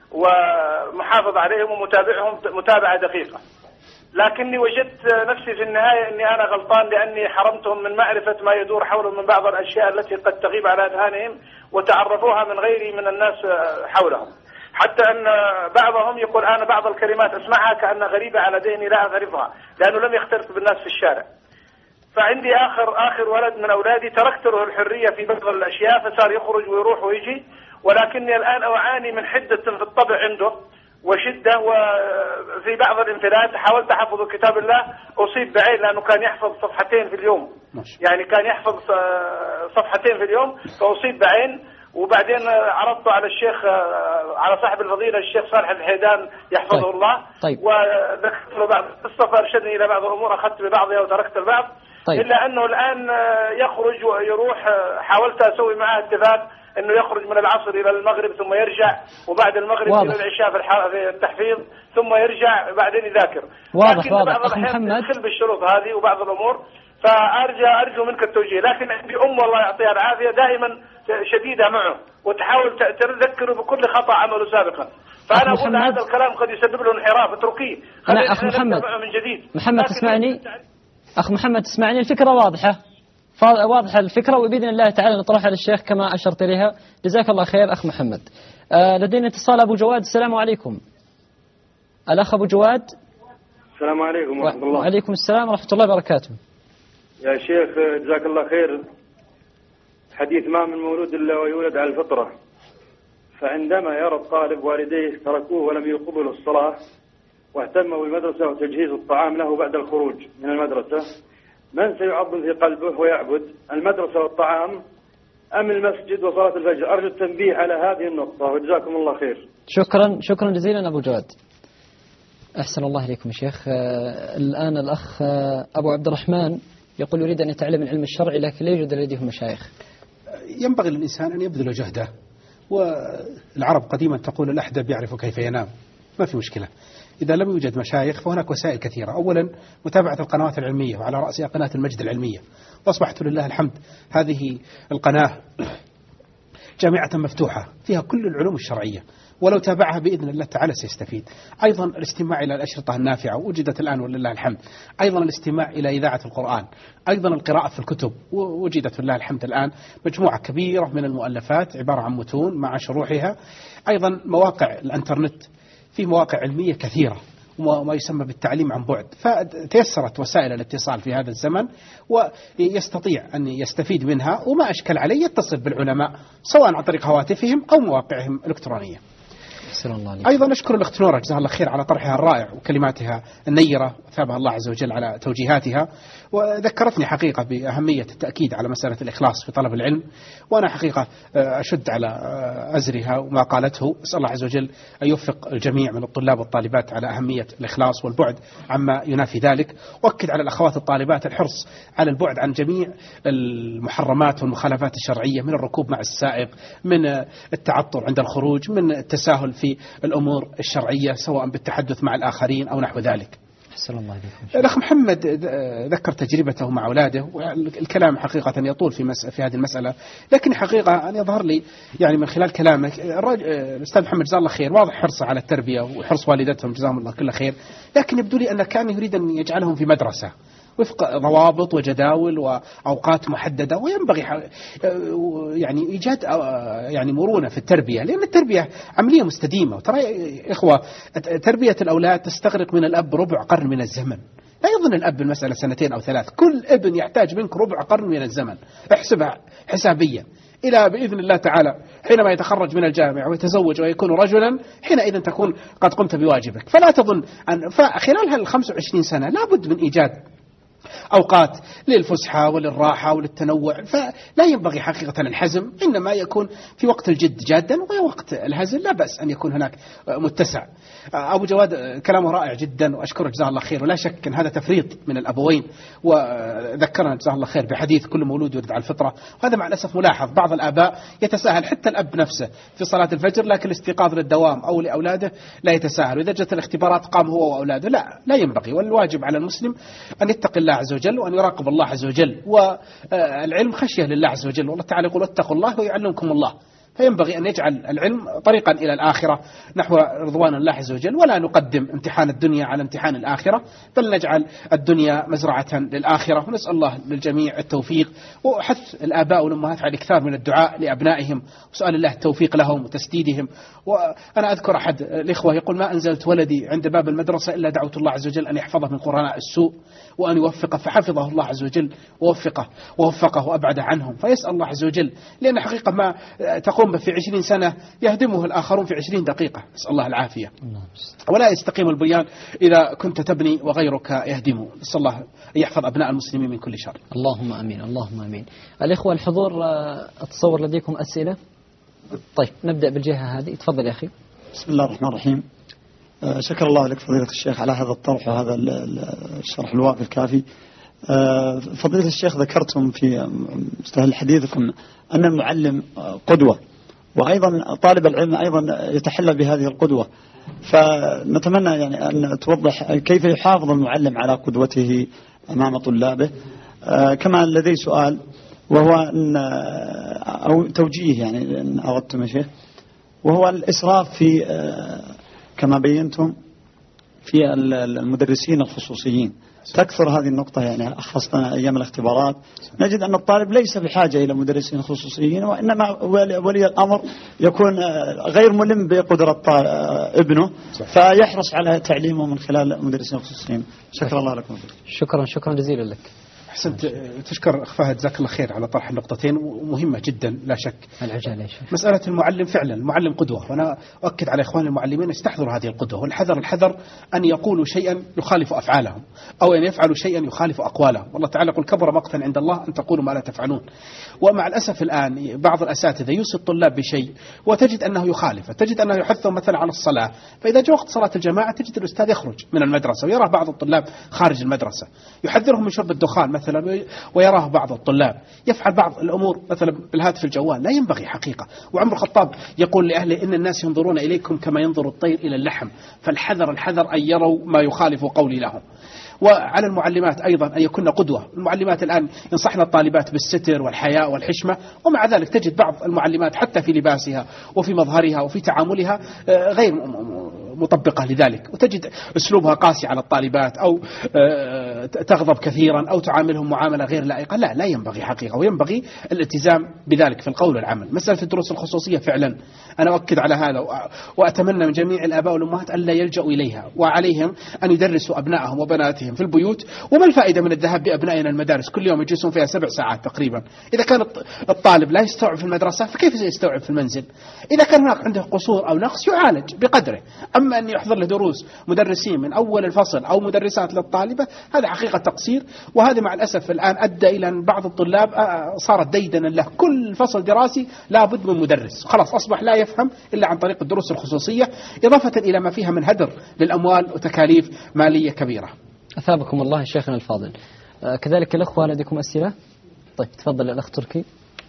ومحافظ عليهم ومتابعهم متابعة دقيقة. لكني وجدت نفسي في النهاية أني أنا غلطان، لأني حرمتهم من معرفة ما يدور حولهم من بعض الأشياء التي قد تغيب على أذهانهم وتعرفوها من غيري من الناس حولهم، حتى أن بعضهم يقول أنا بعض الكلمات أسمعها كأنها غريبة على ذهني لا أعرفها، لأنه لم يختلط بالناس في الشارع. فعندي آخر آخر ولد من أولادي تركت له الحرية في بعض الأشياء، فصار يخرج ويروح ويجي، ولكني الآن أعاني من حدة في الطبع عنده وشدة، وفي بعض الانفلات حاولت أحفظ كتاب الله أصيب بعين، لأنه كان يحفظ صفحتين في اليوم، يعني كان يحفظ صفحتين في اليوم فأصيب بعين. وبعدين عرضته على الشيخ، على صاحب الفضيلة الشيخ صالح الحيدان يحفظه طيب. الله، طيب. وذكرت له بعض القصة فأرشدني إلى بعض الأمور، أخذت ببعضها وتركت البعض. طيب. إلا أنه الآن يخرج ويروح، حاولت أسوي معه اتفاق أنه يخرج من العصر إلى المغرب ثم يرجع، وبعد المغرب إلى العشاء في التحفيظ ثم يرجع بعدين يذاكر. واضح لكن واضح بعض أخ محمد يدخل بالشروط هذه وبعض الأمور، فأرجى أرجو منك التوجيه. لكن عندي أم والله يعطيها العافية دائما شديدة معه، وتحاول تذكره بكل خطأ عمله سابقا، فأنا أقول هذا الكلام قد يسبب له انحراف، اتركيه. لا أخ محمد، من جديد. محمد تسمعني؟ أخ محمد تسمعني؟ الفكرة واضحة، واضحة الفكرة، وبإذن الله تعالى نطرحها للشيخ كما أشرت إليها. جزاك الله خير أخ محمد. آه لدينا اتصال أبو جواد، السلام عليكم. الأخ أبو جواد. السلام عليكم ورحمة الله. وعليكم السلام ورحمة الله وبركاته. يا شيخ جزاك الله خير، حديث ما من مولود إلا ويولد على الفطرة، فعندما يرى الطالب والديه تركوه ولم يقبلوا الصلاة واهتموا بالمدرسة وتجهيز الطعام له بعد الخروج من المدرسة، من سيعظم في قلبه ويعبد المدرسة والطعام أم المسجد وصلاة الفجر؟ أرجو التنبيه على هذه النقطة وجزاكم الله خير. شكرا شكرا جزيلا أبو جواد. أحسن الله إليكم يا شيخ. آه الآن الأخ آه أبو عبد الرحمن يقول يريد أن يتعلم العلم الشرعي لكن لا يوجد لديه مشايخ. ينبغي للإنسان أن يبذل جهده، والعرب قديما تقول الأحدب يعرف كيف ينام، ما في مشكلة. إذا لم يوجد مشايخ فهناك وسائل كثيرة. أولا متابعة القنوات العلمية، وعلى رأسها قناة المجد العلمية، وأصبحت لله الحمد هذه القناة جامعة مفتوحة فيها كل العلوم الشرعية، ولو تابعها بإذن الله تعالى سيستفيد. أيضا الاستماع إلى الأشرطة النافعة وجدت الآن ولله الحمد، أيضا الاستماع إلى إذاعة القرآن، أيضا القراءة في الكتب وجدت لله الحمد الآن مجموعة كبيرة من المؤلفات عبارة عن متون مع شروحها. أيضا مواقع الانترنت، في مواقع علمية كثيرة وما يسمى بالتعليم عن بعد، فتيسرت وسائل الاتصال في هذا الزمن ويستطيع أن يستفيد منها، وما أشكل عليه يتصل بالعلماء سواء عن طريق هواتفهم أو مواقعهم الإلكترونية. أيضا نشكر الأخت نورة جزاها الله خير على طرحها الرائع وكلماتها النيرة، وثابها الله عز وجل على توجيهاتها، وذكرتني حقيقة بأهمية التأكيد على مسألة الإخلاص في طلب العلم، وأنا حقيقة أشد على أزرها وما قالته. أسأل الله عز وجل أن يوفق الجميع من الطلاب والطالبات على أهمية الإخلاص والبعد عما ينافي ذلك، وأكد على الأخوات الطالبات الحرص على البعد عن جميع المحرمات والمخالفات الشرعية، من الركوب مع السائق، من التعطر عند الخروج، من التساهل في الأمور الشرعية سواء بالتحدث مع الآخرين أو نحو ذلك. أحسن الله عليكم. الأخ محمد ذكر تجربته مع أولاده، والكلام حقيقة يطول في مس... في هذه المسألة، لكن حقيقة أن يظهر لي يعني من خلال كلامك الرجل... الأستاذ محمد جزاه الله خير واضح حرصه على التربية وحرص والدتهم جزاهم الله كل خير، لكن يبدو لي أنه كان يريد أن يجعلهم في مدرسة وفق ضوابط وجداول وأوقات محددة. وينبغي يعني إيجاد يعني مرونة في التربية، لأن التربية عملية مستديمة. وترى إخوة تربية الأولاد تستغرق من الأب ربع قرن من الزمن. لا يظن الأب المسألة سنتين أو ثلاث، كل ابن يحتاج منك ربع قرن من الزمن. احسبها حسابيا إلى بإذن الله تعالى حينما يتخرج من الجامعة ويتزوج ويكون رجلا، حينئذ تكون قد قمت بواجبك. فلا تظن أن فخلال هالخمس وعشرين سنة لابد من إيجاد أوقات للفسحة وللراحة وللتنوع. فلا ينبغي حقيقة الحزم، إنما يكون في وقت الجد جادا ووقت الهزل لا بأس أن يكون هناك متسع. أبو جواد كلامه رائع جدا وأشكره جزاه الله خير، ولا شك أن هذا تفريط من الأبوين. وذكرنا جزاه الله خير بحديث كل مولود يولد على الفطرة، وهذا مع الأسف ملاحظ. بعض الآباء يتساهل، حتى الأب نفسه في صلاة الفجر، لكن الاستيقاظ للدوام أو لأولاده لا يتساهل، وإذا جت الاختبارات قام هو وأولاده. لا لا ينبغي. والواجب على المسلم أن يتقي الله عز وجل وأن يراقب الله عز وجل. والعلم خشية لله عز وجل، والله تعالى يقول اتقوا الله ويعلمكم الله. فينبغي أن يجعل العلم طريقا إلى الآخرة نحو رضوان الله عز وجل، ولا نقدم امتحان الدنيا على امتحان الآخرة، بل نجعل الدنيا مزرعة للآخرة. ونسأل الله للجميع التوفيق، وحث الآباء والأمهات على الإكثار من الدعاء لأبنائهم وسؤال الله التوفيق لهم وتسديدهم. وأنا أذكر أحد الإخوة يقول: ما أنزلت ولدي عند باب المدرسة إلا دعوت الله عز وجل أن يحفظه من قرناء السوء وأن يوفقه، فحفظه الله عز وجل ووفقه ووفقه وأبعد عنهم. فيسأل الله عز وجل، لأن حقيقة ما تقوم في عشرين سنة يهدمه الآخرون في عشرين دقيقة، نسأل الله العافية. ولا يستقيم البنيان إذا كنت تبني وغيرك يهدمه. نسأل الله أن يحفظ أبناء المسلمين من كل شر. اللهم أمين، اللهم أمين. الإخوة الحضور، أتصور لديكم أسئلة. طيب نبدأ بالجهة هذه، تفضل يا أخي. بسم الله الرحمن الرحيم. شكر الله لك فضيلة الشيخ على هذا الطرح وهذا الشرح الوافي الكافي. فضيلة الشيخ، ذكرتم في مستهل حديثكم أن المعلم قدوة، وأيضا طالب العلم أيضا يتحلى بهذه القدوة. فنتمنى يعني أن توضح كيف يحافظ المعلم على قدوته أمام طلابه. كما لدي سؤال، وهو أن أو توجيه يعني إن أردتم يا شيخ، وهو الإسراف في كما بينتم في المدرسين الخصوصيين. تكثر هذه النقطة، يعني خاصة أيام الاختبارات نجد أن الطالب ليس بحاجة إلى مدرسين خصوصيين، وإنما ولي الأمر يكون غير ملم بقدرة ابنه، فيحرص على تعليمه من خلال مدرسين خصوصيين. شكرا الله لكم. شكرا شكرا جزيلا لك. أحسنت. تشكر أخ فهد، جزاك الله خير على طرح النقطتين، ومهمة جدا لا شك. العجالة يا شيخ. مسألة المعلم، فعلا المعلم قدوة، وأنا أؤكد على إخواني المعلمين استحضروا هذه القدوة. والحذر الحذر أن يقولوا شيئا يخالف أفعالهم، أو أن يفعلوا شيئا يخالف أقوالهم. والله تعالى يقول: كبر مقتا عند الله أن تقولوا ما لا تفعلون. ومع الأسف الآن بعض الأساتذة يوصي الطلاب بشيء وتجد أنه يخالف، تجد أنه يحثهم مثلا على الصلاة، فإذا جاء وقت صلاة الجماعة تجد الأستاذ يخرج من المدرسة ويرى بعض الطلاب خارج المدرسة، يحذرهم من شرب الدخان مثلا، ويراه بعض الطلاب يفعل بعض الأمور مثلا بالهاتف الجوال. لا ينبغي حقيقة. وعمر الخطاب يقول لأهله: إن الناس ينظرون إليكم كما ينظر الطير إلى اللحم، فالحذر الحذر أن يروا ما يخالف قولي لهم. وعلى المعلمات أيضا أن يكون قدوة. المعلمات الآن ينصحن الطالبات بالستر والحياء والحشمة، ومع ذلك تجد بعض المعلمات حتى في لباسها وفي مظهرها وفي تعاملها غير مطبقة لذلك، وتجد أسلوبها قاسي على الطالبات، أو تغضب كثيرا، أو تعاملهم معاملة غير لائقة. لا لا ينبغي حقيقة، وينبغي الالتزام بذلك في القول والعمل. مسألة الدروس الخصوصية فعلا أنا أؤكد على هذا، وأتمنى من جميع الآباء والأمهات ألا يلجأوا إليها، وعليهم أن يدرسوا أبنائهم وبناتهم في البيوت. وما الفائدة من الذهاب بأبنائنا المدارس كل يوم يجلسون فيها سبع ساعات تقريبا؟ إذا كان الطالب لا يستوعب في المدرسة فكيف سيستوعب في المنزل؟ إذا كان هناك عنده قصور أو نقص يعالج بقدره. أما أن يحضر له دروس مدرسين من أول الفصل أو مدرسات للطالبة، هذا حقيقة تقصير. وهذا مع الأسف الآن أدى إلى أن بعض الطلاب صارت ديدنا له، كل فصل دراسي لابد من مدرس، خلاص أصبح لا يفهم إلا عن طريق الدروس الخصوصية، إضافة إلى ما فيها من هدر للأموال وتكاليف مالية كبيرة. أثابكم الله شيخنا الفاضل. آه كذلك الأخوة لديكم أسئلة؟ طيب تفضل الأخ تركي.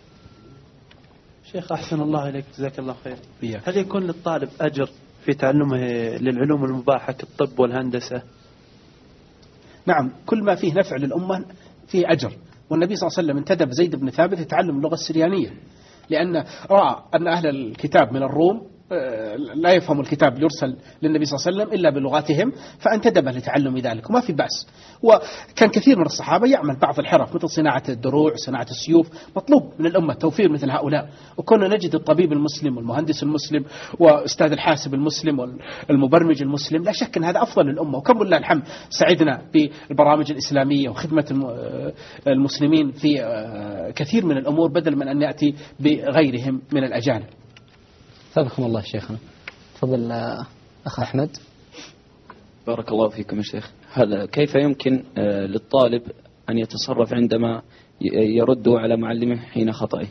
شيخ أحسن الله إليك، جزاك الله خير. هل يكون للطالب أجر في تعلمه للعلوم المباحة كالطب والهندسة؟ نعم، كل ما فيه نفع للأمة فيه أجر. والنبي صلى الله عليه وسلم انتدب زيد بن ثابت يتعلم اللغة السريانية، لأن رأى أن أهل الكتاب من الروم لا يفهم الكتاب يرسل للنبي صلى الله عليه وسلم إلا بلغاتهم فانتدب لتعلم ذلك وما في بأس. وكان كثير من الصحابة يعمل بعض الحرف مثل صناعة الدروع صناعة السيوف، مطلوب من الأمة توفير مثل هؤلاء. وكنا نجد الطبيب المسلم والمهندس المسلم وأستاذ الحاسب المسلم والمبرمج المسلم، لا شك أن هذا أفضل للأمة. وكم لله الحمد سعدنا بالبرامج الإسلامية وخدمة المسلمين في كثير من الأمور بدل من أن يأتي بغيرهم من الأجانب. فضلكم الله شيخنا. تفضل أخ أحمد. بارك الله فيكم يا شيخ. هذا كيف يمكن للطالب أن يتصرف عندما يرد على معلمه حين خطئه؟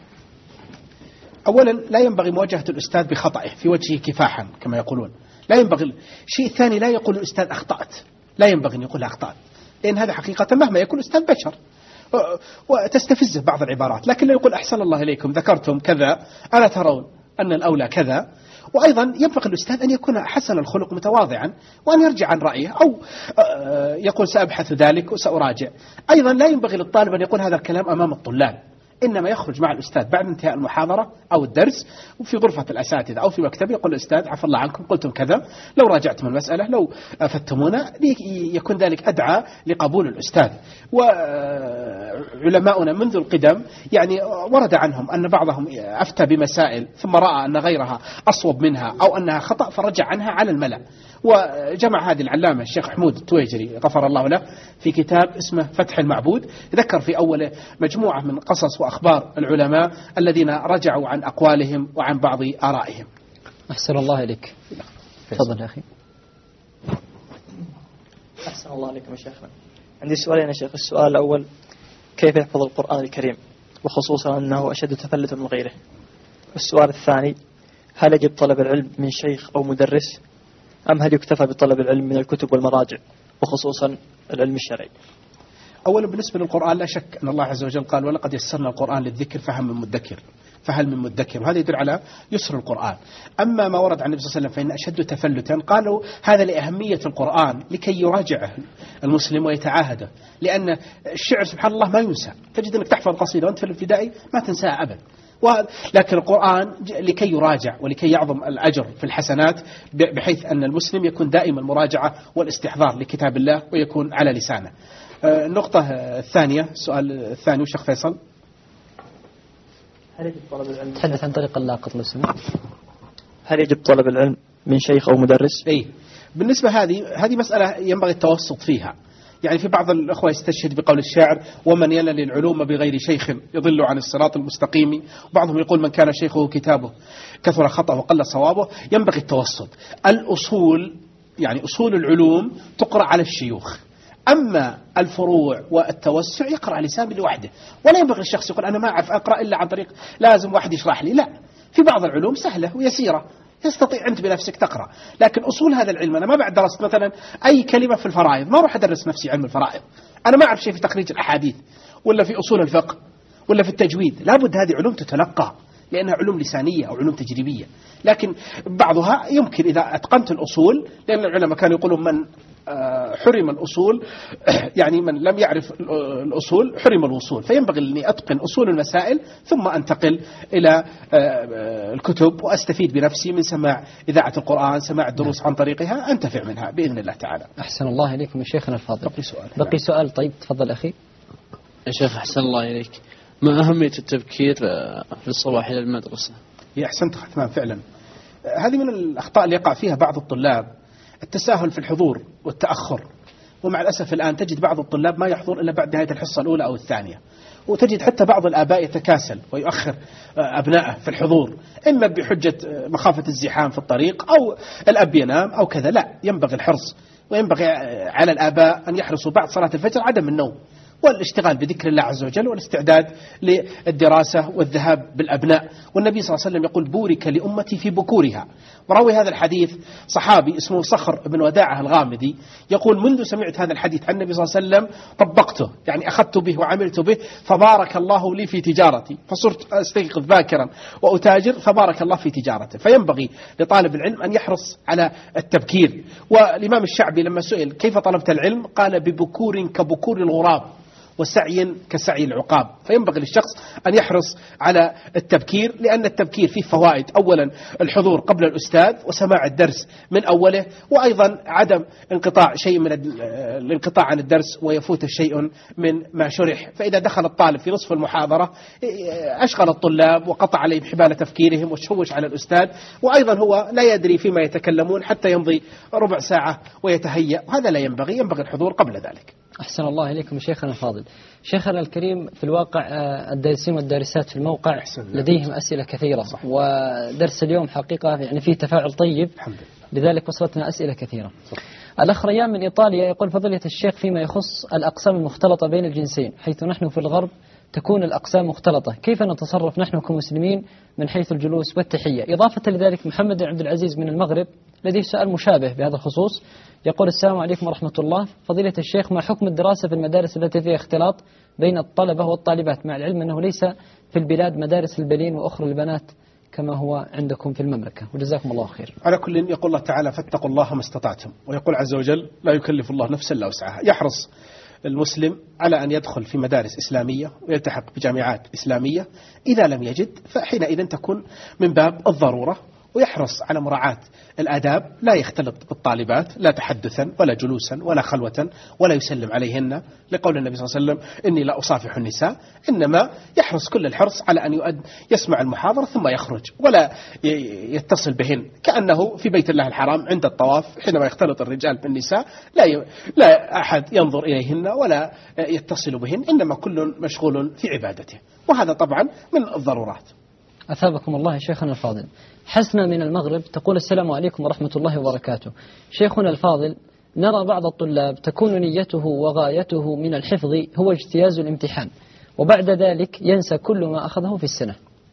أولا لا ينبغي مواجهة الأستاذ بخطئه في وجهه كفاحا كما يقولون، لا ينبغي. شيء ثاني لا يقول الأستاذ أخطأت، لا ينبغي أن يقول أخطأت، لأن هذا حقيقة مهما يكون أستاذ بشر وتستفزه بعض العبارات، لكن لا يقول أحسن الله إليكم ذكرتم كذا ألا ترون أن الأولى كذا. وأيضا ينبغي الأستاذ أن يكون حسن الخلق متواضعا وأن يرجع عن رأيه أو يقول سأبحث ذلك وسأراجع. أيضا لا ينبغي للطالب أن يقول هذا الكلام أمام الطلاب، إنما يخرج مع الأستاذ بعد انتهاء المحاضرة أو الدرس وفي غرفة الأساتذة أو في مكتب يقول الأستاذ عفى الله عنكم قلتم كذا، لو راجعتم المسألة لو أفتمونا، يكون ذلك أدعى لقبول الأستاذ. وعلماؤنا منذ القدم يعني ورد عنهم أن بعضهم أفتى بمسائل ثم رأى أن غيرها أصوب منها أو أنها خطأ فرجع عنها على الملأ. وجمع هذه العلامة الشيخ حمود التويجري غفر الله له في كتاب اسمه فتح المعبود، ذكر في أوله مجموعة من قصص وأخبار العلماء الذين رجعوا عن أقوالهم وعن بعض آرائهم. أحسن الله إليك. تفضل يا أخي. أحسن الله عليكم يا شيخنا. عندي سؤالين يا شيخ. السؤال الأول كيف يحفظ القرآن الكريم وخصوصا أنه أشد تفلتا من غيره؟ السؤال الثاني هل يجب طلب العلم من شيخ أو مدرس أم هل يكتفى بطلب العلم من الكتب والمراجع وخصوصا العلم الشرعي؟ أولا بالنسبة للقرآن لا شك أن الله عز وجل قال ولقد يسرنا القرآن للذكر فهل من مدكر فهل من مدكر، وهذا يدل على يسر القرآن. أما ما ورد عن النبي صلى الله عليه وسلم فإن أشد تفلتا قالوا هذا لأهمية القرآن لكي يراجعه المسلم ويتعاهده، لأن الشعر سبحان الله ما ينسى، تجد أنك تحفظ قصيدة وأنت في الابتدائي ما تنساها أبدا، لكن القرآن لكي يراجع ولكي يعظم الأجر في الحسنات بحيث أن المسلم يكون دائما المراجعة والاستحضار لكتاب الله ويكون على لسانه. النقطة الثانية السؤال الثاني وشيخ فيصل هل يجب طلب العلم تحدث عن طريق اللاقط لو سمحت. هل يجب طلب العلم من شيخ أو مدرس؟ أي بالنسبة هذه هذه مسألة ينبغي التوسط فيها. يعني في بعض الأخوة يستشهد بقول الشاعر ومن ينل العلوم بغير شيخ يضل عن الصراط المستقيم، وبعضهم يقول من كان شيخه كتابه كثر خطأه وقل صوابه. ينبغي التوسط. الأصول يعني أصول العلوم تقرأ على الشيوخ، أما الفروع والتوسع يقرأ لسان لوحده، ولا ينبغي الشخص يقول أنا ما أعرف أقرأ إلا عن طريق لازم واحد يشرح لي. لا، في بعض العلوم سهلة ويسيرة تستطيع أنت بنفسك تقرأ، لكن أصول هذا العلم أنا ما بعد درست مثلا أي كلمة في الفرائض ما أروح أدرس نفسي علم الفرائض، أنا ما أعرف شيء في تخريج الأحاديث ولا في أصول الفقه ولا في التجويد. لابد هذه علوم تتلقى لأنها علوم لسانية أو علوم تجريبية، لكن بعضها يمكن إذا أتقنت الأصول، لأن العلماء كانوا يقولون من حرم الأصول يعني من لم يعرف الأصول حرم الوصول، فينبغي أني أتقن أصول المسائل ثم أنتقل إلى الكتب وأستفيد بنفسي من سماع إذاعة القرآن، سماع الدروس عن طريقها أنتفع منها بإذن الله تعالى. أحسن الله إليكم يا شيخنا الفاضل. بقي سؤال. بقي سؤال. طيب تفضل أخي. يا شيخ أحسن الله إليك، ما أهمية التبكير في الصباح إلى المدرسة؟ يا أحسنت ختمان فعلا. هذه من الأخطاء اللي يقع فيها بعض الطلاب، التساهل في الحضور والتأخر. ومع الأسف الآن تجد بعض الطلاب ما يحضر إلا بعد نهاية الحصة الأولى أو الثانية، وتجد حتى بعض الآباء يتكاسل ويؤخر أبنائه في الحضور، إما بحجة مخافة الزحام في الطريق أو الأب ينام أو كذا. لا، ينبغي الحرص، وينبغي على الآباء أن يحرصوا بعد صلاة الفجر عدم النوم والاشتغال بذكر الله عز وجل والاستعداد للدراسة والذهاب بالأبناء. والنبي صلى الله عليه وسلم يقول بورك لأمتي في بكورها. وروي هذا الحديث صحابي اسمه صخر بن وداعة الغامدي يقول منذ سمعت هذا الحديث عن النبي صلى الله عليه وسلم طبقته، يعني أخذت به وعملت به، فبارك الله لي في تجارتي، فصرت أستيقظ باكرا وأتاجر فبارك الله في تجارته. فينبغي لطالب العلم أن يحرص على التبكير. والإمام الشعبي لما سئل كيف طلبت العلم قال ببكور كبكور الغراب، وسعي كسعي العقاب، فينبغي للشخص أن يحرص على التبكير، لأن التبكير فيه فوائد. أولا الحضور قبل الأستاذ وسماع الدرس من أوله، وأيضا عدم انقطاع شيء من الانقطاع عن الدرس ويفوت شيء من ما شرح. فإذا دخل الطالب في نصف المحاضرة أشغل الطلاب وقطع عليهم حبال تفكيرهم وشوش على الأستاذ، وأيضا هو لا يدري فيما يتكلمون حتى يمضي ربع ساعة ويتهيأ، وهذا لا ينبغي، ينبغي الحضور قبل ذلك. أحسن الله إليكم شيخنا الفاضل. شيخنا الكريم، في الواقع الدارسين والدارسات في الموقع لديهم أسئلة كثيرة، صح. ودرس اليوم حقيقة يعني فيه تفاعل طيب، لذلك وصلتنا أسئلة كثيرة. صح. الأخ ريان من إيطاليا يقول: فضيلة الشيخ، فيما يخص الأقسام المختلطة بين الجنسين، حيث نحن في الغرب تكون الأقسام مختلطة، كيف نتصرف نحن كمسلمين من حيث الجلوس والتحية؟ إضافة لذلك محمد عبد العزيز من المغرب لديه سؤال مشابه بهذا الخصوص، يقول: السلام عليكم ورحمة الله، فضيلة الشيخ، ما حكم الدراسة في المدارس التي فيها اختلاط بين الطلبة والطالبات، مع العلم أنه ليس في البلاد مدارس البنين وأخرى البنات كما هو عندكم في المملكة، وجزاكم الله خير. على كل، يقول الله تعالى: فاتقوا الله ما استطعتم، ويقول عز وجل: لا يكلف الله نفسا إلا وسعها. يحرص المسلم على أن يدخل في مدارس إسلامية ويلتحق بجامعات إسلامية، إذا لم يجد فحينئذ تكون من باب الضرورة، ويحرص على مراعاة الآداب، لا يختلط بالطالبات لا تحدثا ولا جلوسا ولا خلوة ولا يسلم عليهن، لقول النبي صلى الله عليه وسلم: إني لا أصافح النساء. إنما يحرص كل الحرص على أن يؤد يسمع المحاضرة ثم يخرج، ولا يتصل بهن، كأنه في بيت الله الحرام عند الطواف حينما يختلط الرجال بالنساء لا ي... لا أحد ينظر إليهن ولا يتصل بهن، إنما كل مشغول في عبادته، وهذا طبعا من الضرورات. أثابكم الله شيخنا الفاضل. حسنة من المغرب تقول: السلام عليكم ورحمة الله وبركاته، شيخنا الفاضل، نرى بعض الطلاب تكون نيته وغايته من الحفظ هو اجتياز الامتحان، وبعد ذلك ينسى كل ما أخذه في السنة.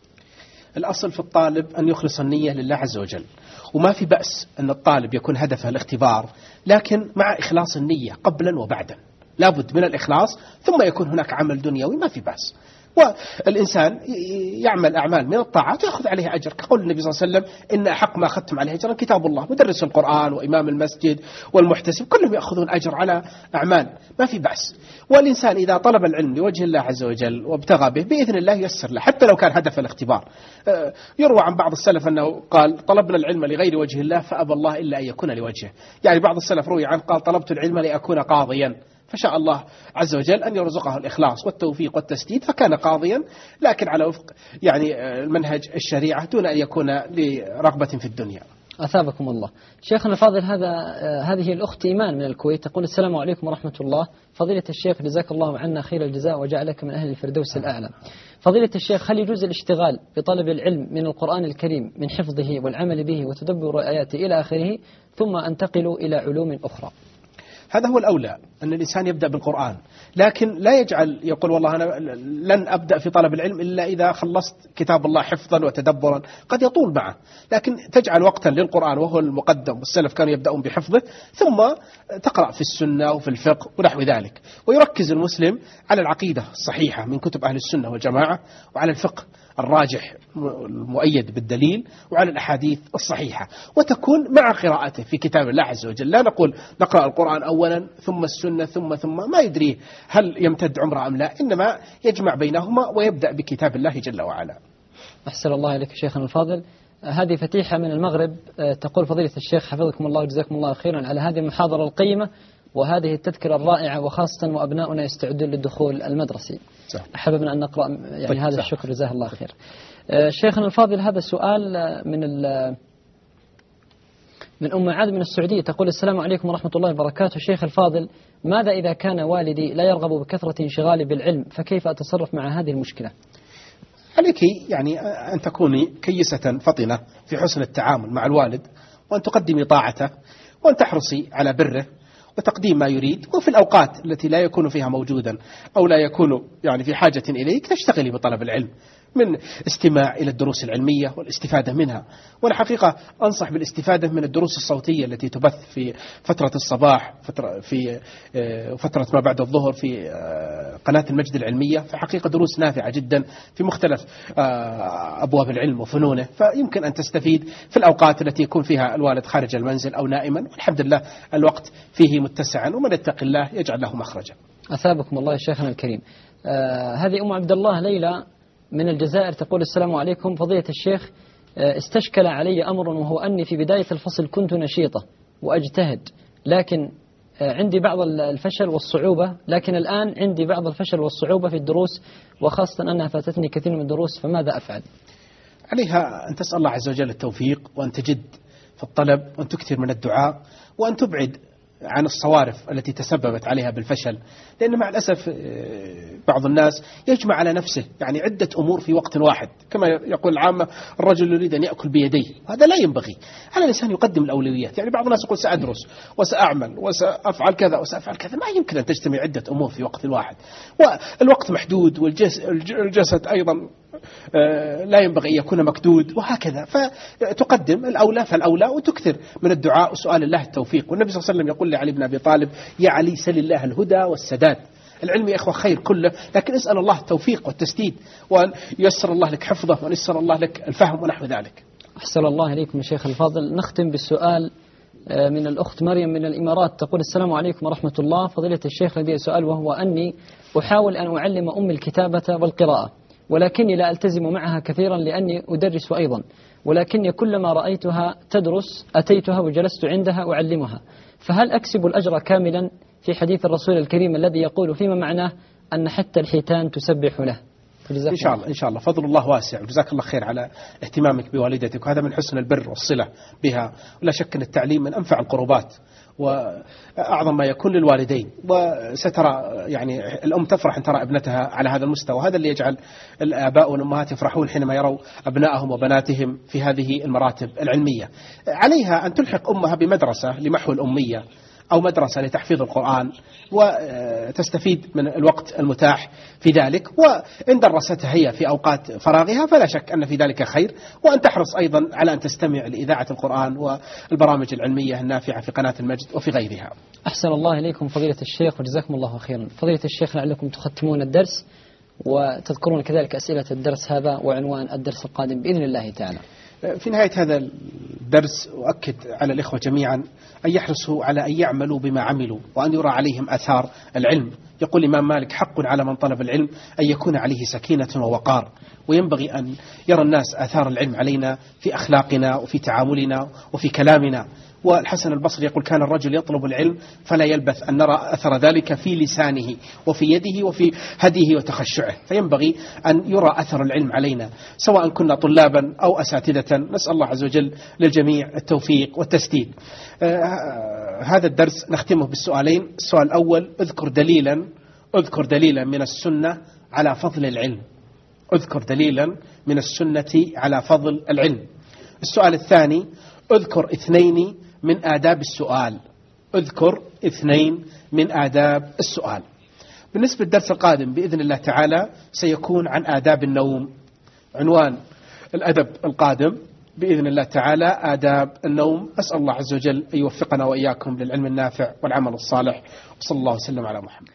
الأصل في الطالب أن يخلص النية لله عز وجل، وما في بأس أن الطالب يكون هدفه الاختبار، لكن مع إخلاص النية قبلا وبعدا، لابد من الإخلاص، ثم يكون هناك عمل دنيوي ما في بأس. والإنسان يعمل أعمال من الطاعات ويأخذ عليها أجر، كقول النبي صلى الله عليه وسلم: إن أحق ما أخذتم عليه أجرا كتاب الله. مدرس القرآن وإمام المسجد والمحتسب كلهم يأخذون أجر على أعمال، ما في بأس. والإنسان إذا طلب العلم لوجه الله عز وجل وابتغى به بإذن الله يسر له، حتى لو كان هدف الاختبار. يروى عن بعض السلف أنه قال: طلبنا العلم لغير وجه الله فأبى الله إلا أن يكون لوجهه. يعني بعض السلف روي عنه قال: طلبت العلم لأكون قاضيا، فشاء الله عز وجل أن يرزقه الإخلاص والتوفيق والتسديد فكان قاضيا، لكن على وفق يعني المنهج الشريعة دون أن يكون لرغبة في الدنيا. أثابكم الله. شيخنا الفاضل، هذا هذه الأخت إيمان من الكويت تقول: السلام عليكم ورحمة الله، فضيلة الشيخ، جزاك الله عنا خير الجزاء وجعلك من أهل الفردوس الأعلى. فضيلة الشيخ، هل يجوز الاشتغال بطلب العلم من القرآن الكريم من حفظه والعمل به وتدبر آياته إلى آخره، ثم أنتقل إلى علوم أخرى؟ هذا هو الأولى، أن الإنسان يبدأ بالقرآن، لكن لا يجعل يقول: والله أنا لن أبدأ في طلب العلم إلا إذا خلصت كتاب الله حفظا وتدبرا، قد يطول معه، لكن تجعل وقتا للقرآن وهو المقدم، والسلف كانوا يبدأون بحفظه، ثم تقرأ في السنة وفي الفقه ونحو ذلك. ويركز المسلم على العقيدة الصحيحة من كتب أهل السنة والجماعة، وعلى الفقه الراجح المؤيد بالدليل، وعلى الأحاديث الصحيحة، وتكون مع قراءته في كتاب الله عز وجل. لا نقول نقرأ القرآن أولا ثم السنة ثم ثم ما يدري هل يمتد عمره أم لا، إنما يجمع بينهما ويبدأ بكتاب الله جل وعلا. أحسن الله إليك شيخنا الفاضل. هذه فتيحة من المغرب تقول: فضيلة الشيخ حفظكم الله وجزاكم الله خيرا على هذه المحاضرة القيمة وهذه التذكرة الرائعة، وخاصة وأبناؤنا يستعدون للدخول المدرسي. أحببنا أن نقرأ يعني طيب هذا الشكر، جزاه الله خير. شيخنا الفاضل، هذا السؤال من من أم عاد من السعودية تقول: السلام عليكم ورحمة الله وبركاته، شيخ الفاضل، ماذا إذا كان والدي لا يرغب بكثرة انشغالي بالعلم، فكيف أتصرف مع هذه المشكلة؟ عليك يعني أن تكوني كيسة فطنة في حسن التعامل مع الوالد، وأن تقدمي طاعته، وأن تحرصي على بره وتقديم ما يريد، وفي الأوقات التي لا يكون فيها موجودا أو لا يكون يعني في حاجة إليك تشتغلي بطلب العلم، من استماع إلى الدروس العلمية والاستفادة منها. وأنا حقيقة أنصح بالاستفادة من الدروس الصوتية التي تبث في فترة الصباح، فترة في فترة ما بعد الظهر في قناة المجد العلمية، فحقيقة دروس نافعة جدا في مختلف أبواب العلم وفنونه، فيمكن أن تستفيد في الأوقات التي يكون فيها الوالد خارج المنزل أو نائما، والحمد لله الوقت فيه متسعا، ومن يتق الله يجعل له مخرجا. أثابكم الله يا شيخنا الكريم. آه هذه أم عبد الله ليلى من الجزائر تقول: السلام عليكم فضيلة الشيخ، آه استشكل علي أمر، وهو أني في بداية الفصل كنت نشيطة وأجتهد، لكن آه عندي بعض الفشل والصعوبة، لكن الآن عندي بعض الفشل والصعوبة في الدروس، وخاصة أنها فاتتني كثير من الدروس، فماذا أفعل؟ عليها أن تسأل الله عز وجل التوفيق، وأن تجد في الطلب، وأن تكثر من الدعاء، وأن تبعد عن الصوارف التي تسببت عليها بالفشل. لأن مع الأسف بعض الناس يجمع على نفسه يعني عدة أمور في وقت واحد، كما يقول العامة: الرجل يريد أن يأكل بيديه. هذا لا ينبغي. على الإنسان يقدم الأولويات. يعني بعض الناس يقول: سأدرس وسأعمل وسأفعل كذا وسأفعل كذا. ما يمكن أن تجتمع عدة أمور في وقت واحد، والوقت محدود، والجسد أيضا لا ينبغي أن يكون مكدود، وهكذا. فتقدم الأولى فالأولى، وتكثر من الدعاء وسؤال الله التوفيق. والنبي صلى الله عليه وسلم يقول لعلي بن أبي طالب: يا علي سل الله الهدى والسداد. العلم يا إخوة خير كله، لكن اسأل الله التوفيق والتسديد، وأن ييسر الله لك حفظه، وأن ييسر الله لك الفهم ونحو ذلك. أحسن الله إليكم يا شيخ الفاضل. نختم بالسؤال من الأخت مريم من الإمارات تقول: السلام عليكم ورحمة الله فضيلة الشيخ، لدي سؤال، وهو أني أحاول أن أعلم أم الكتابة والقراءة، ولكني لا ألتزم معها كثيرا لأني أدرس أيضا، ولكني كلما رأيتها تدرس أتيتها وجلست عندها أعلمها، فهل أكسب الأجر كاملا في حديث الرسول الكريم الذي يقول فيما معناه أن حتى الحيتان تسبح له؟ إن شاء الله إن شاء الله فضل الله واسع، وجزاك الله خير على اهتمامك بوالدتك، وهذا من حسن البر والصلة بها. ولا شك أن التعليم من أنفع القربات وأعظم ما يكون للوالدين، وسترى يعني الأم تفرح أن ترى ابنتها على هذا المستوى. هذا اللي يجعل الآباء والأمهات يفرحون حينما يروا أبنائهم وبناتهم في هذه المراتب العلمية. عليها أن تلحق أمها بمدرسة لمحو الأمية، أو مدرسة لتحفيظ القرآن، وتستفيد من الوقت المتاح في ذلك. وإن درستها هي في أوقات فراغها فلا شك أن في ذلك خير، وأن تحرص أيضا على أن تستمع لإذاعة القرآن والبرامج العلمية النافعة في قناة المجد وفي غيرها. أحسن الله إليكم فضيلة الشيخ وجزاكم الله خيرا. فضيلة الشيخ لعلكم تختمون الدرس وتذكرون كذلك أسئلة الدرس هذا وعنوان الدرس القادم بإذن الله تعالى. في نهاية هذا الدرس أؤكد على الإخوة جميعا أن يحرصوا على أن يعملوا بما عملوا، وأن يرى عليهم آثار العلم. يقول الإمام مالك: حق على من طلب العلم أن يكون عليه سكينة ووقار. وينبغي أن يرى الناس آثار العلم علينا في أخلاقنا وفي تعاملنا وفي كلامنا. والحسن البصري يقول: كان الرجل يطلب العلم فلا يلبث أن نرى أثر ذلك في لسانه وفي يده وفي هديه وتخشعه. فينبغي أن يرى أثر العلم علينا سواء كنا طلابا أو أساتذة. نسأل الله عز وجل للجميع التوفيق والتسديد. آه هذا الدرس نختمه بالسؤالين. السؤال الأول: اذكر دليلا اذكر دليلا من السنة على فضل العلم. اذكر دليلا من السنة على فضل العلم. السؤال الثاني: اذكر اثنين من آداب السؤال. اذكر اثنين من آداب السؤال. بالنسبة للدرس القادم بإذن الله تعالى سيكون عن آداب النوم. عنوان الأدب القادم بإذن الله تعالى آداب النوم. أسأل الله عز وجل أن يوفقنا وإياكم للعلم النافع والعمل الصالح، وصلى الله وسلم على محمد.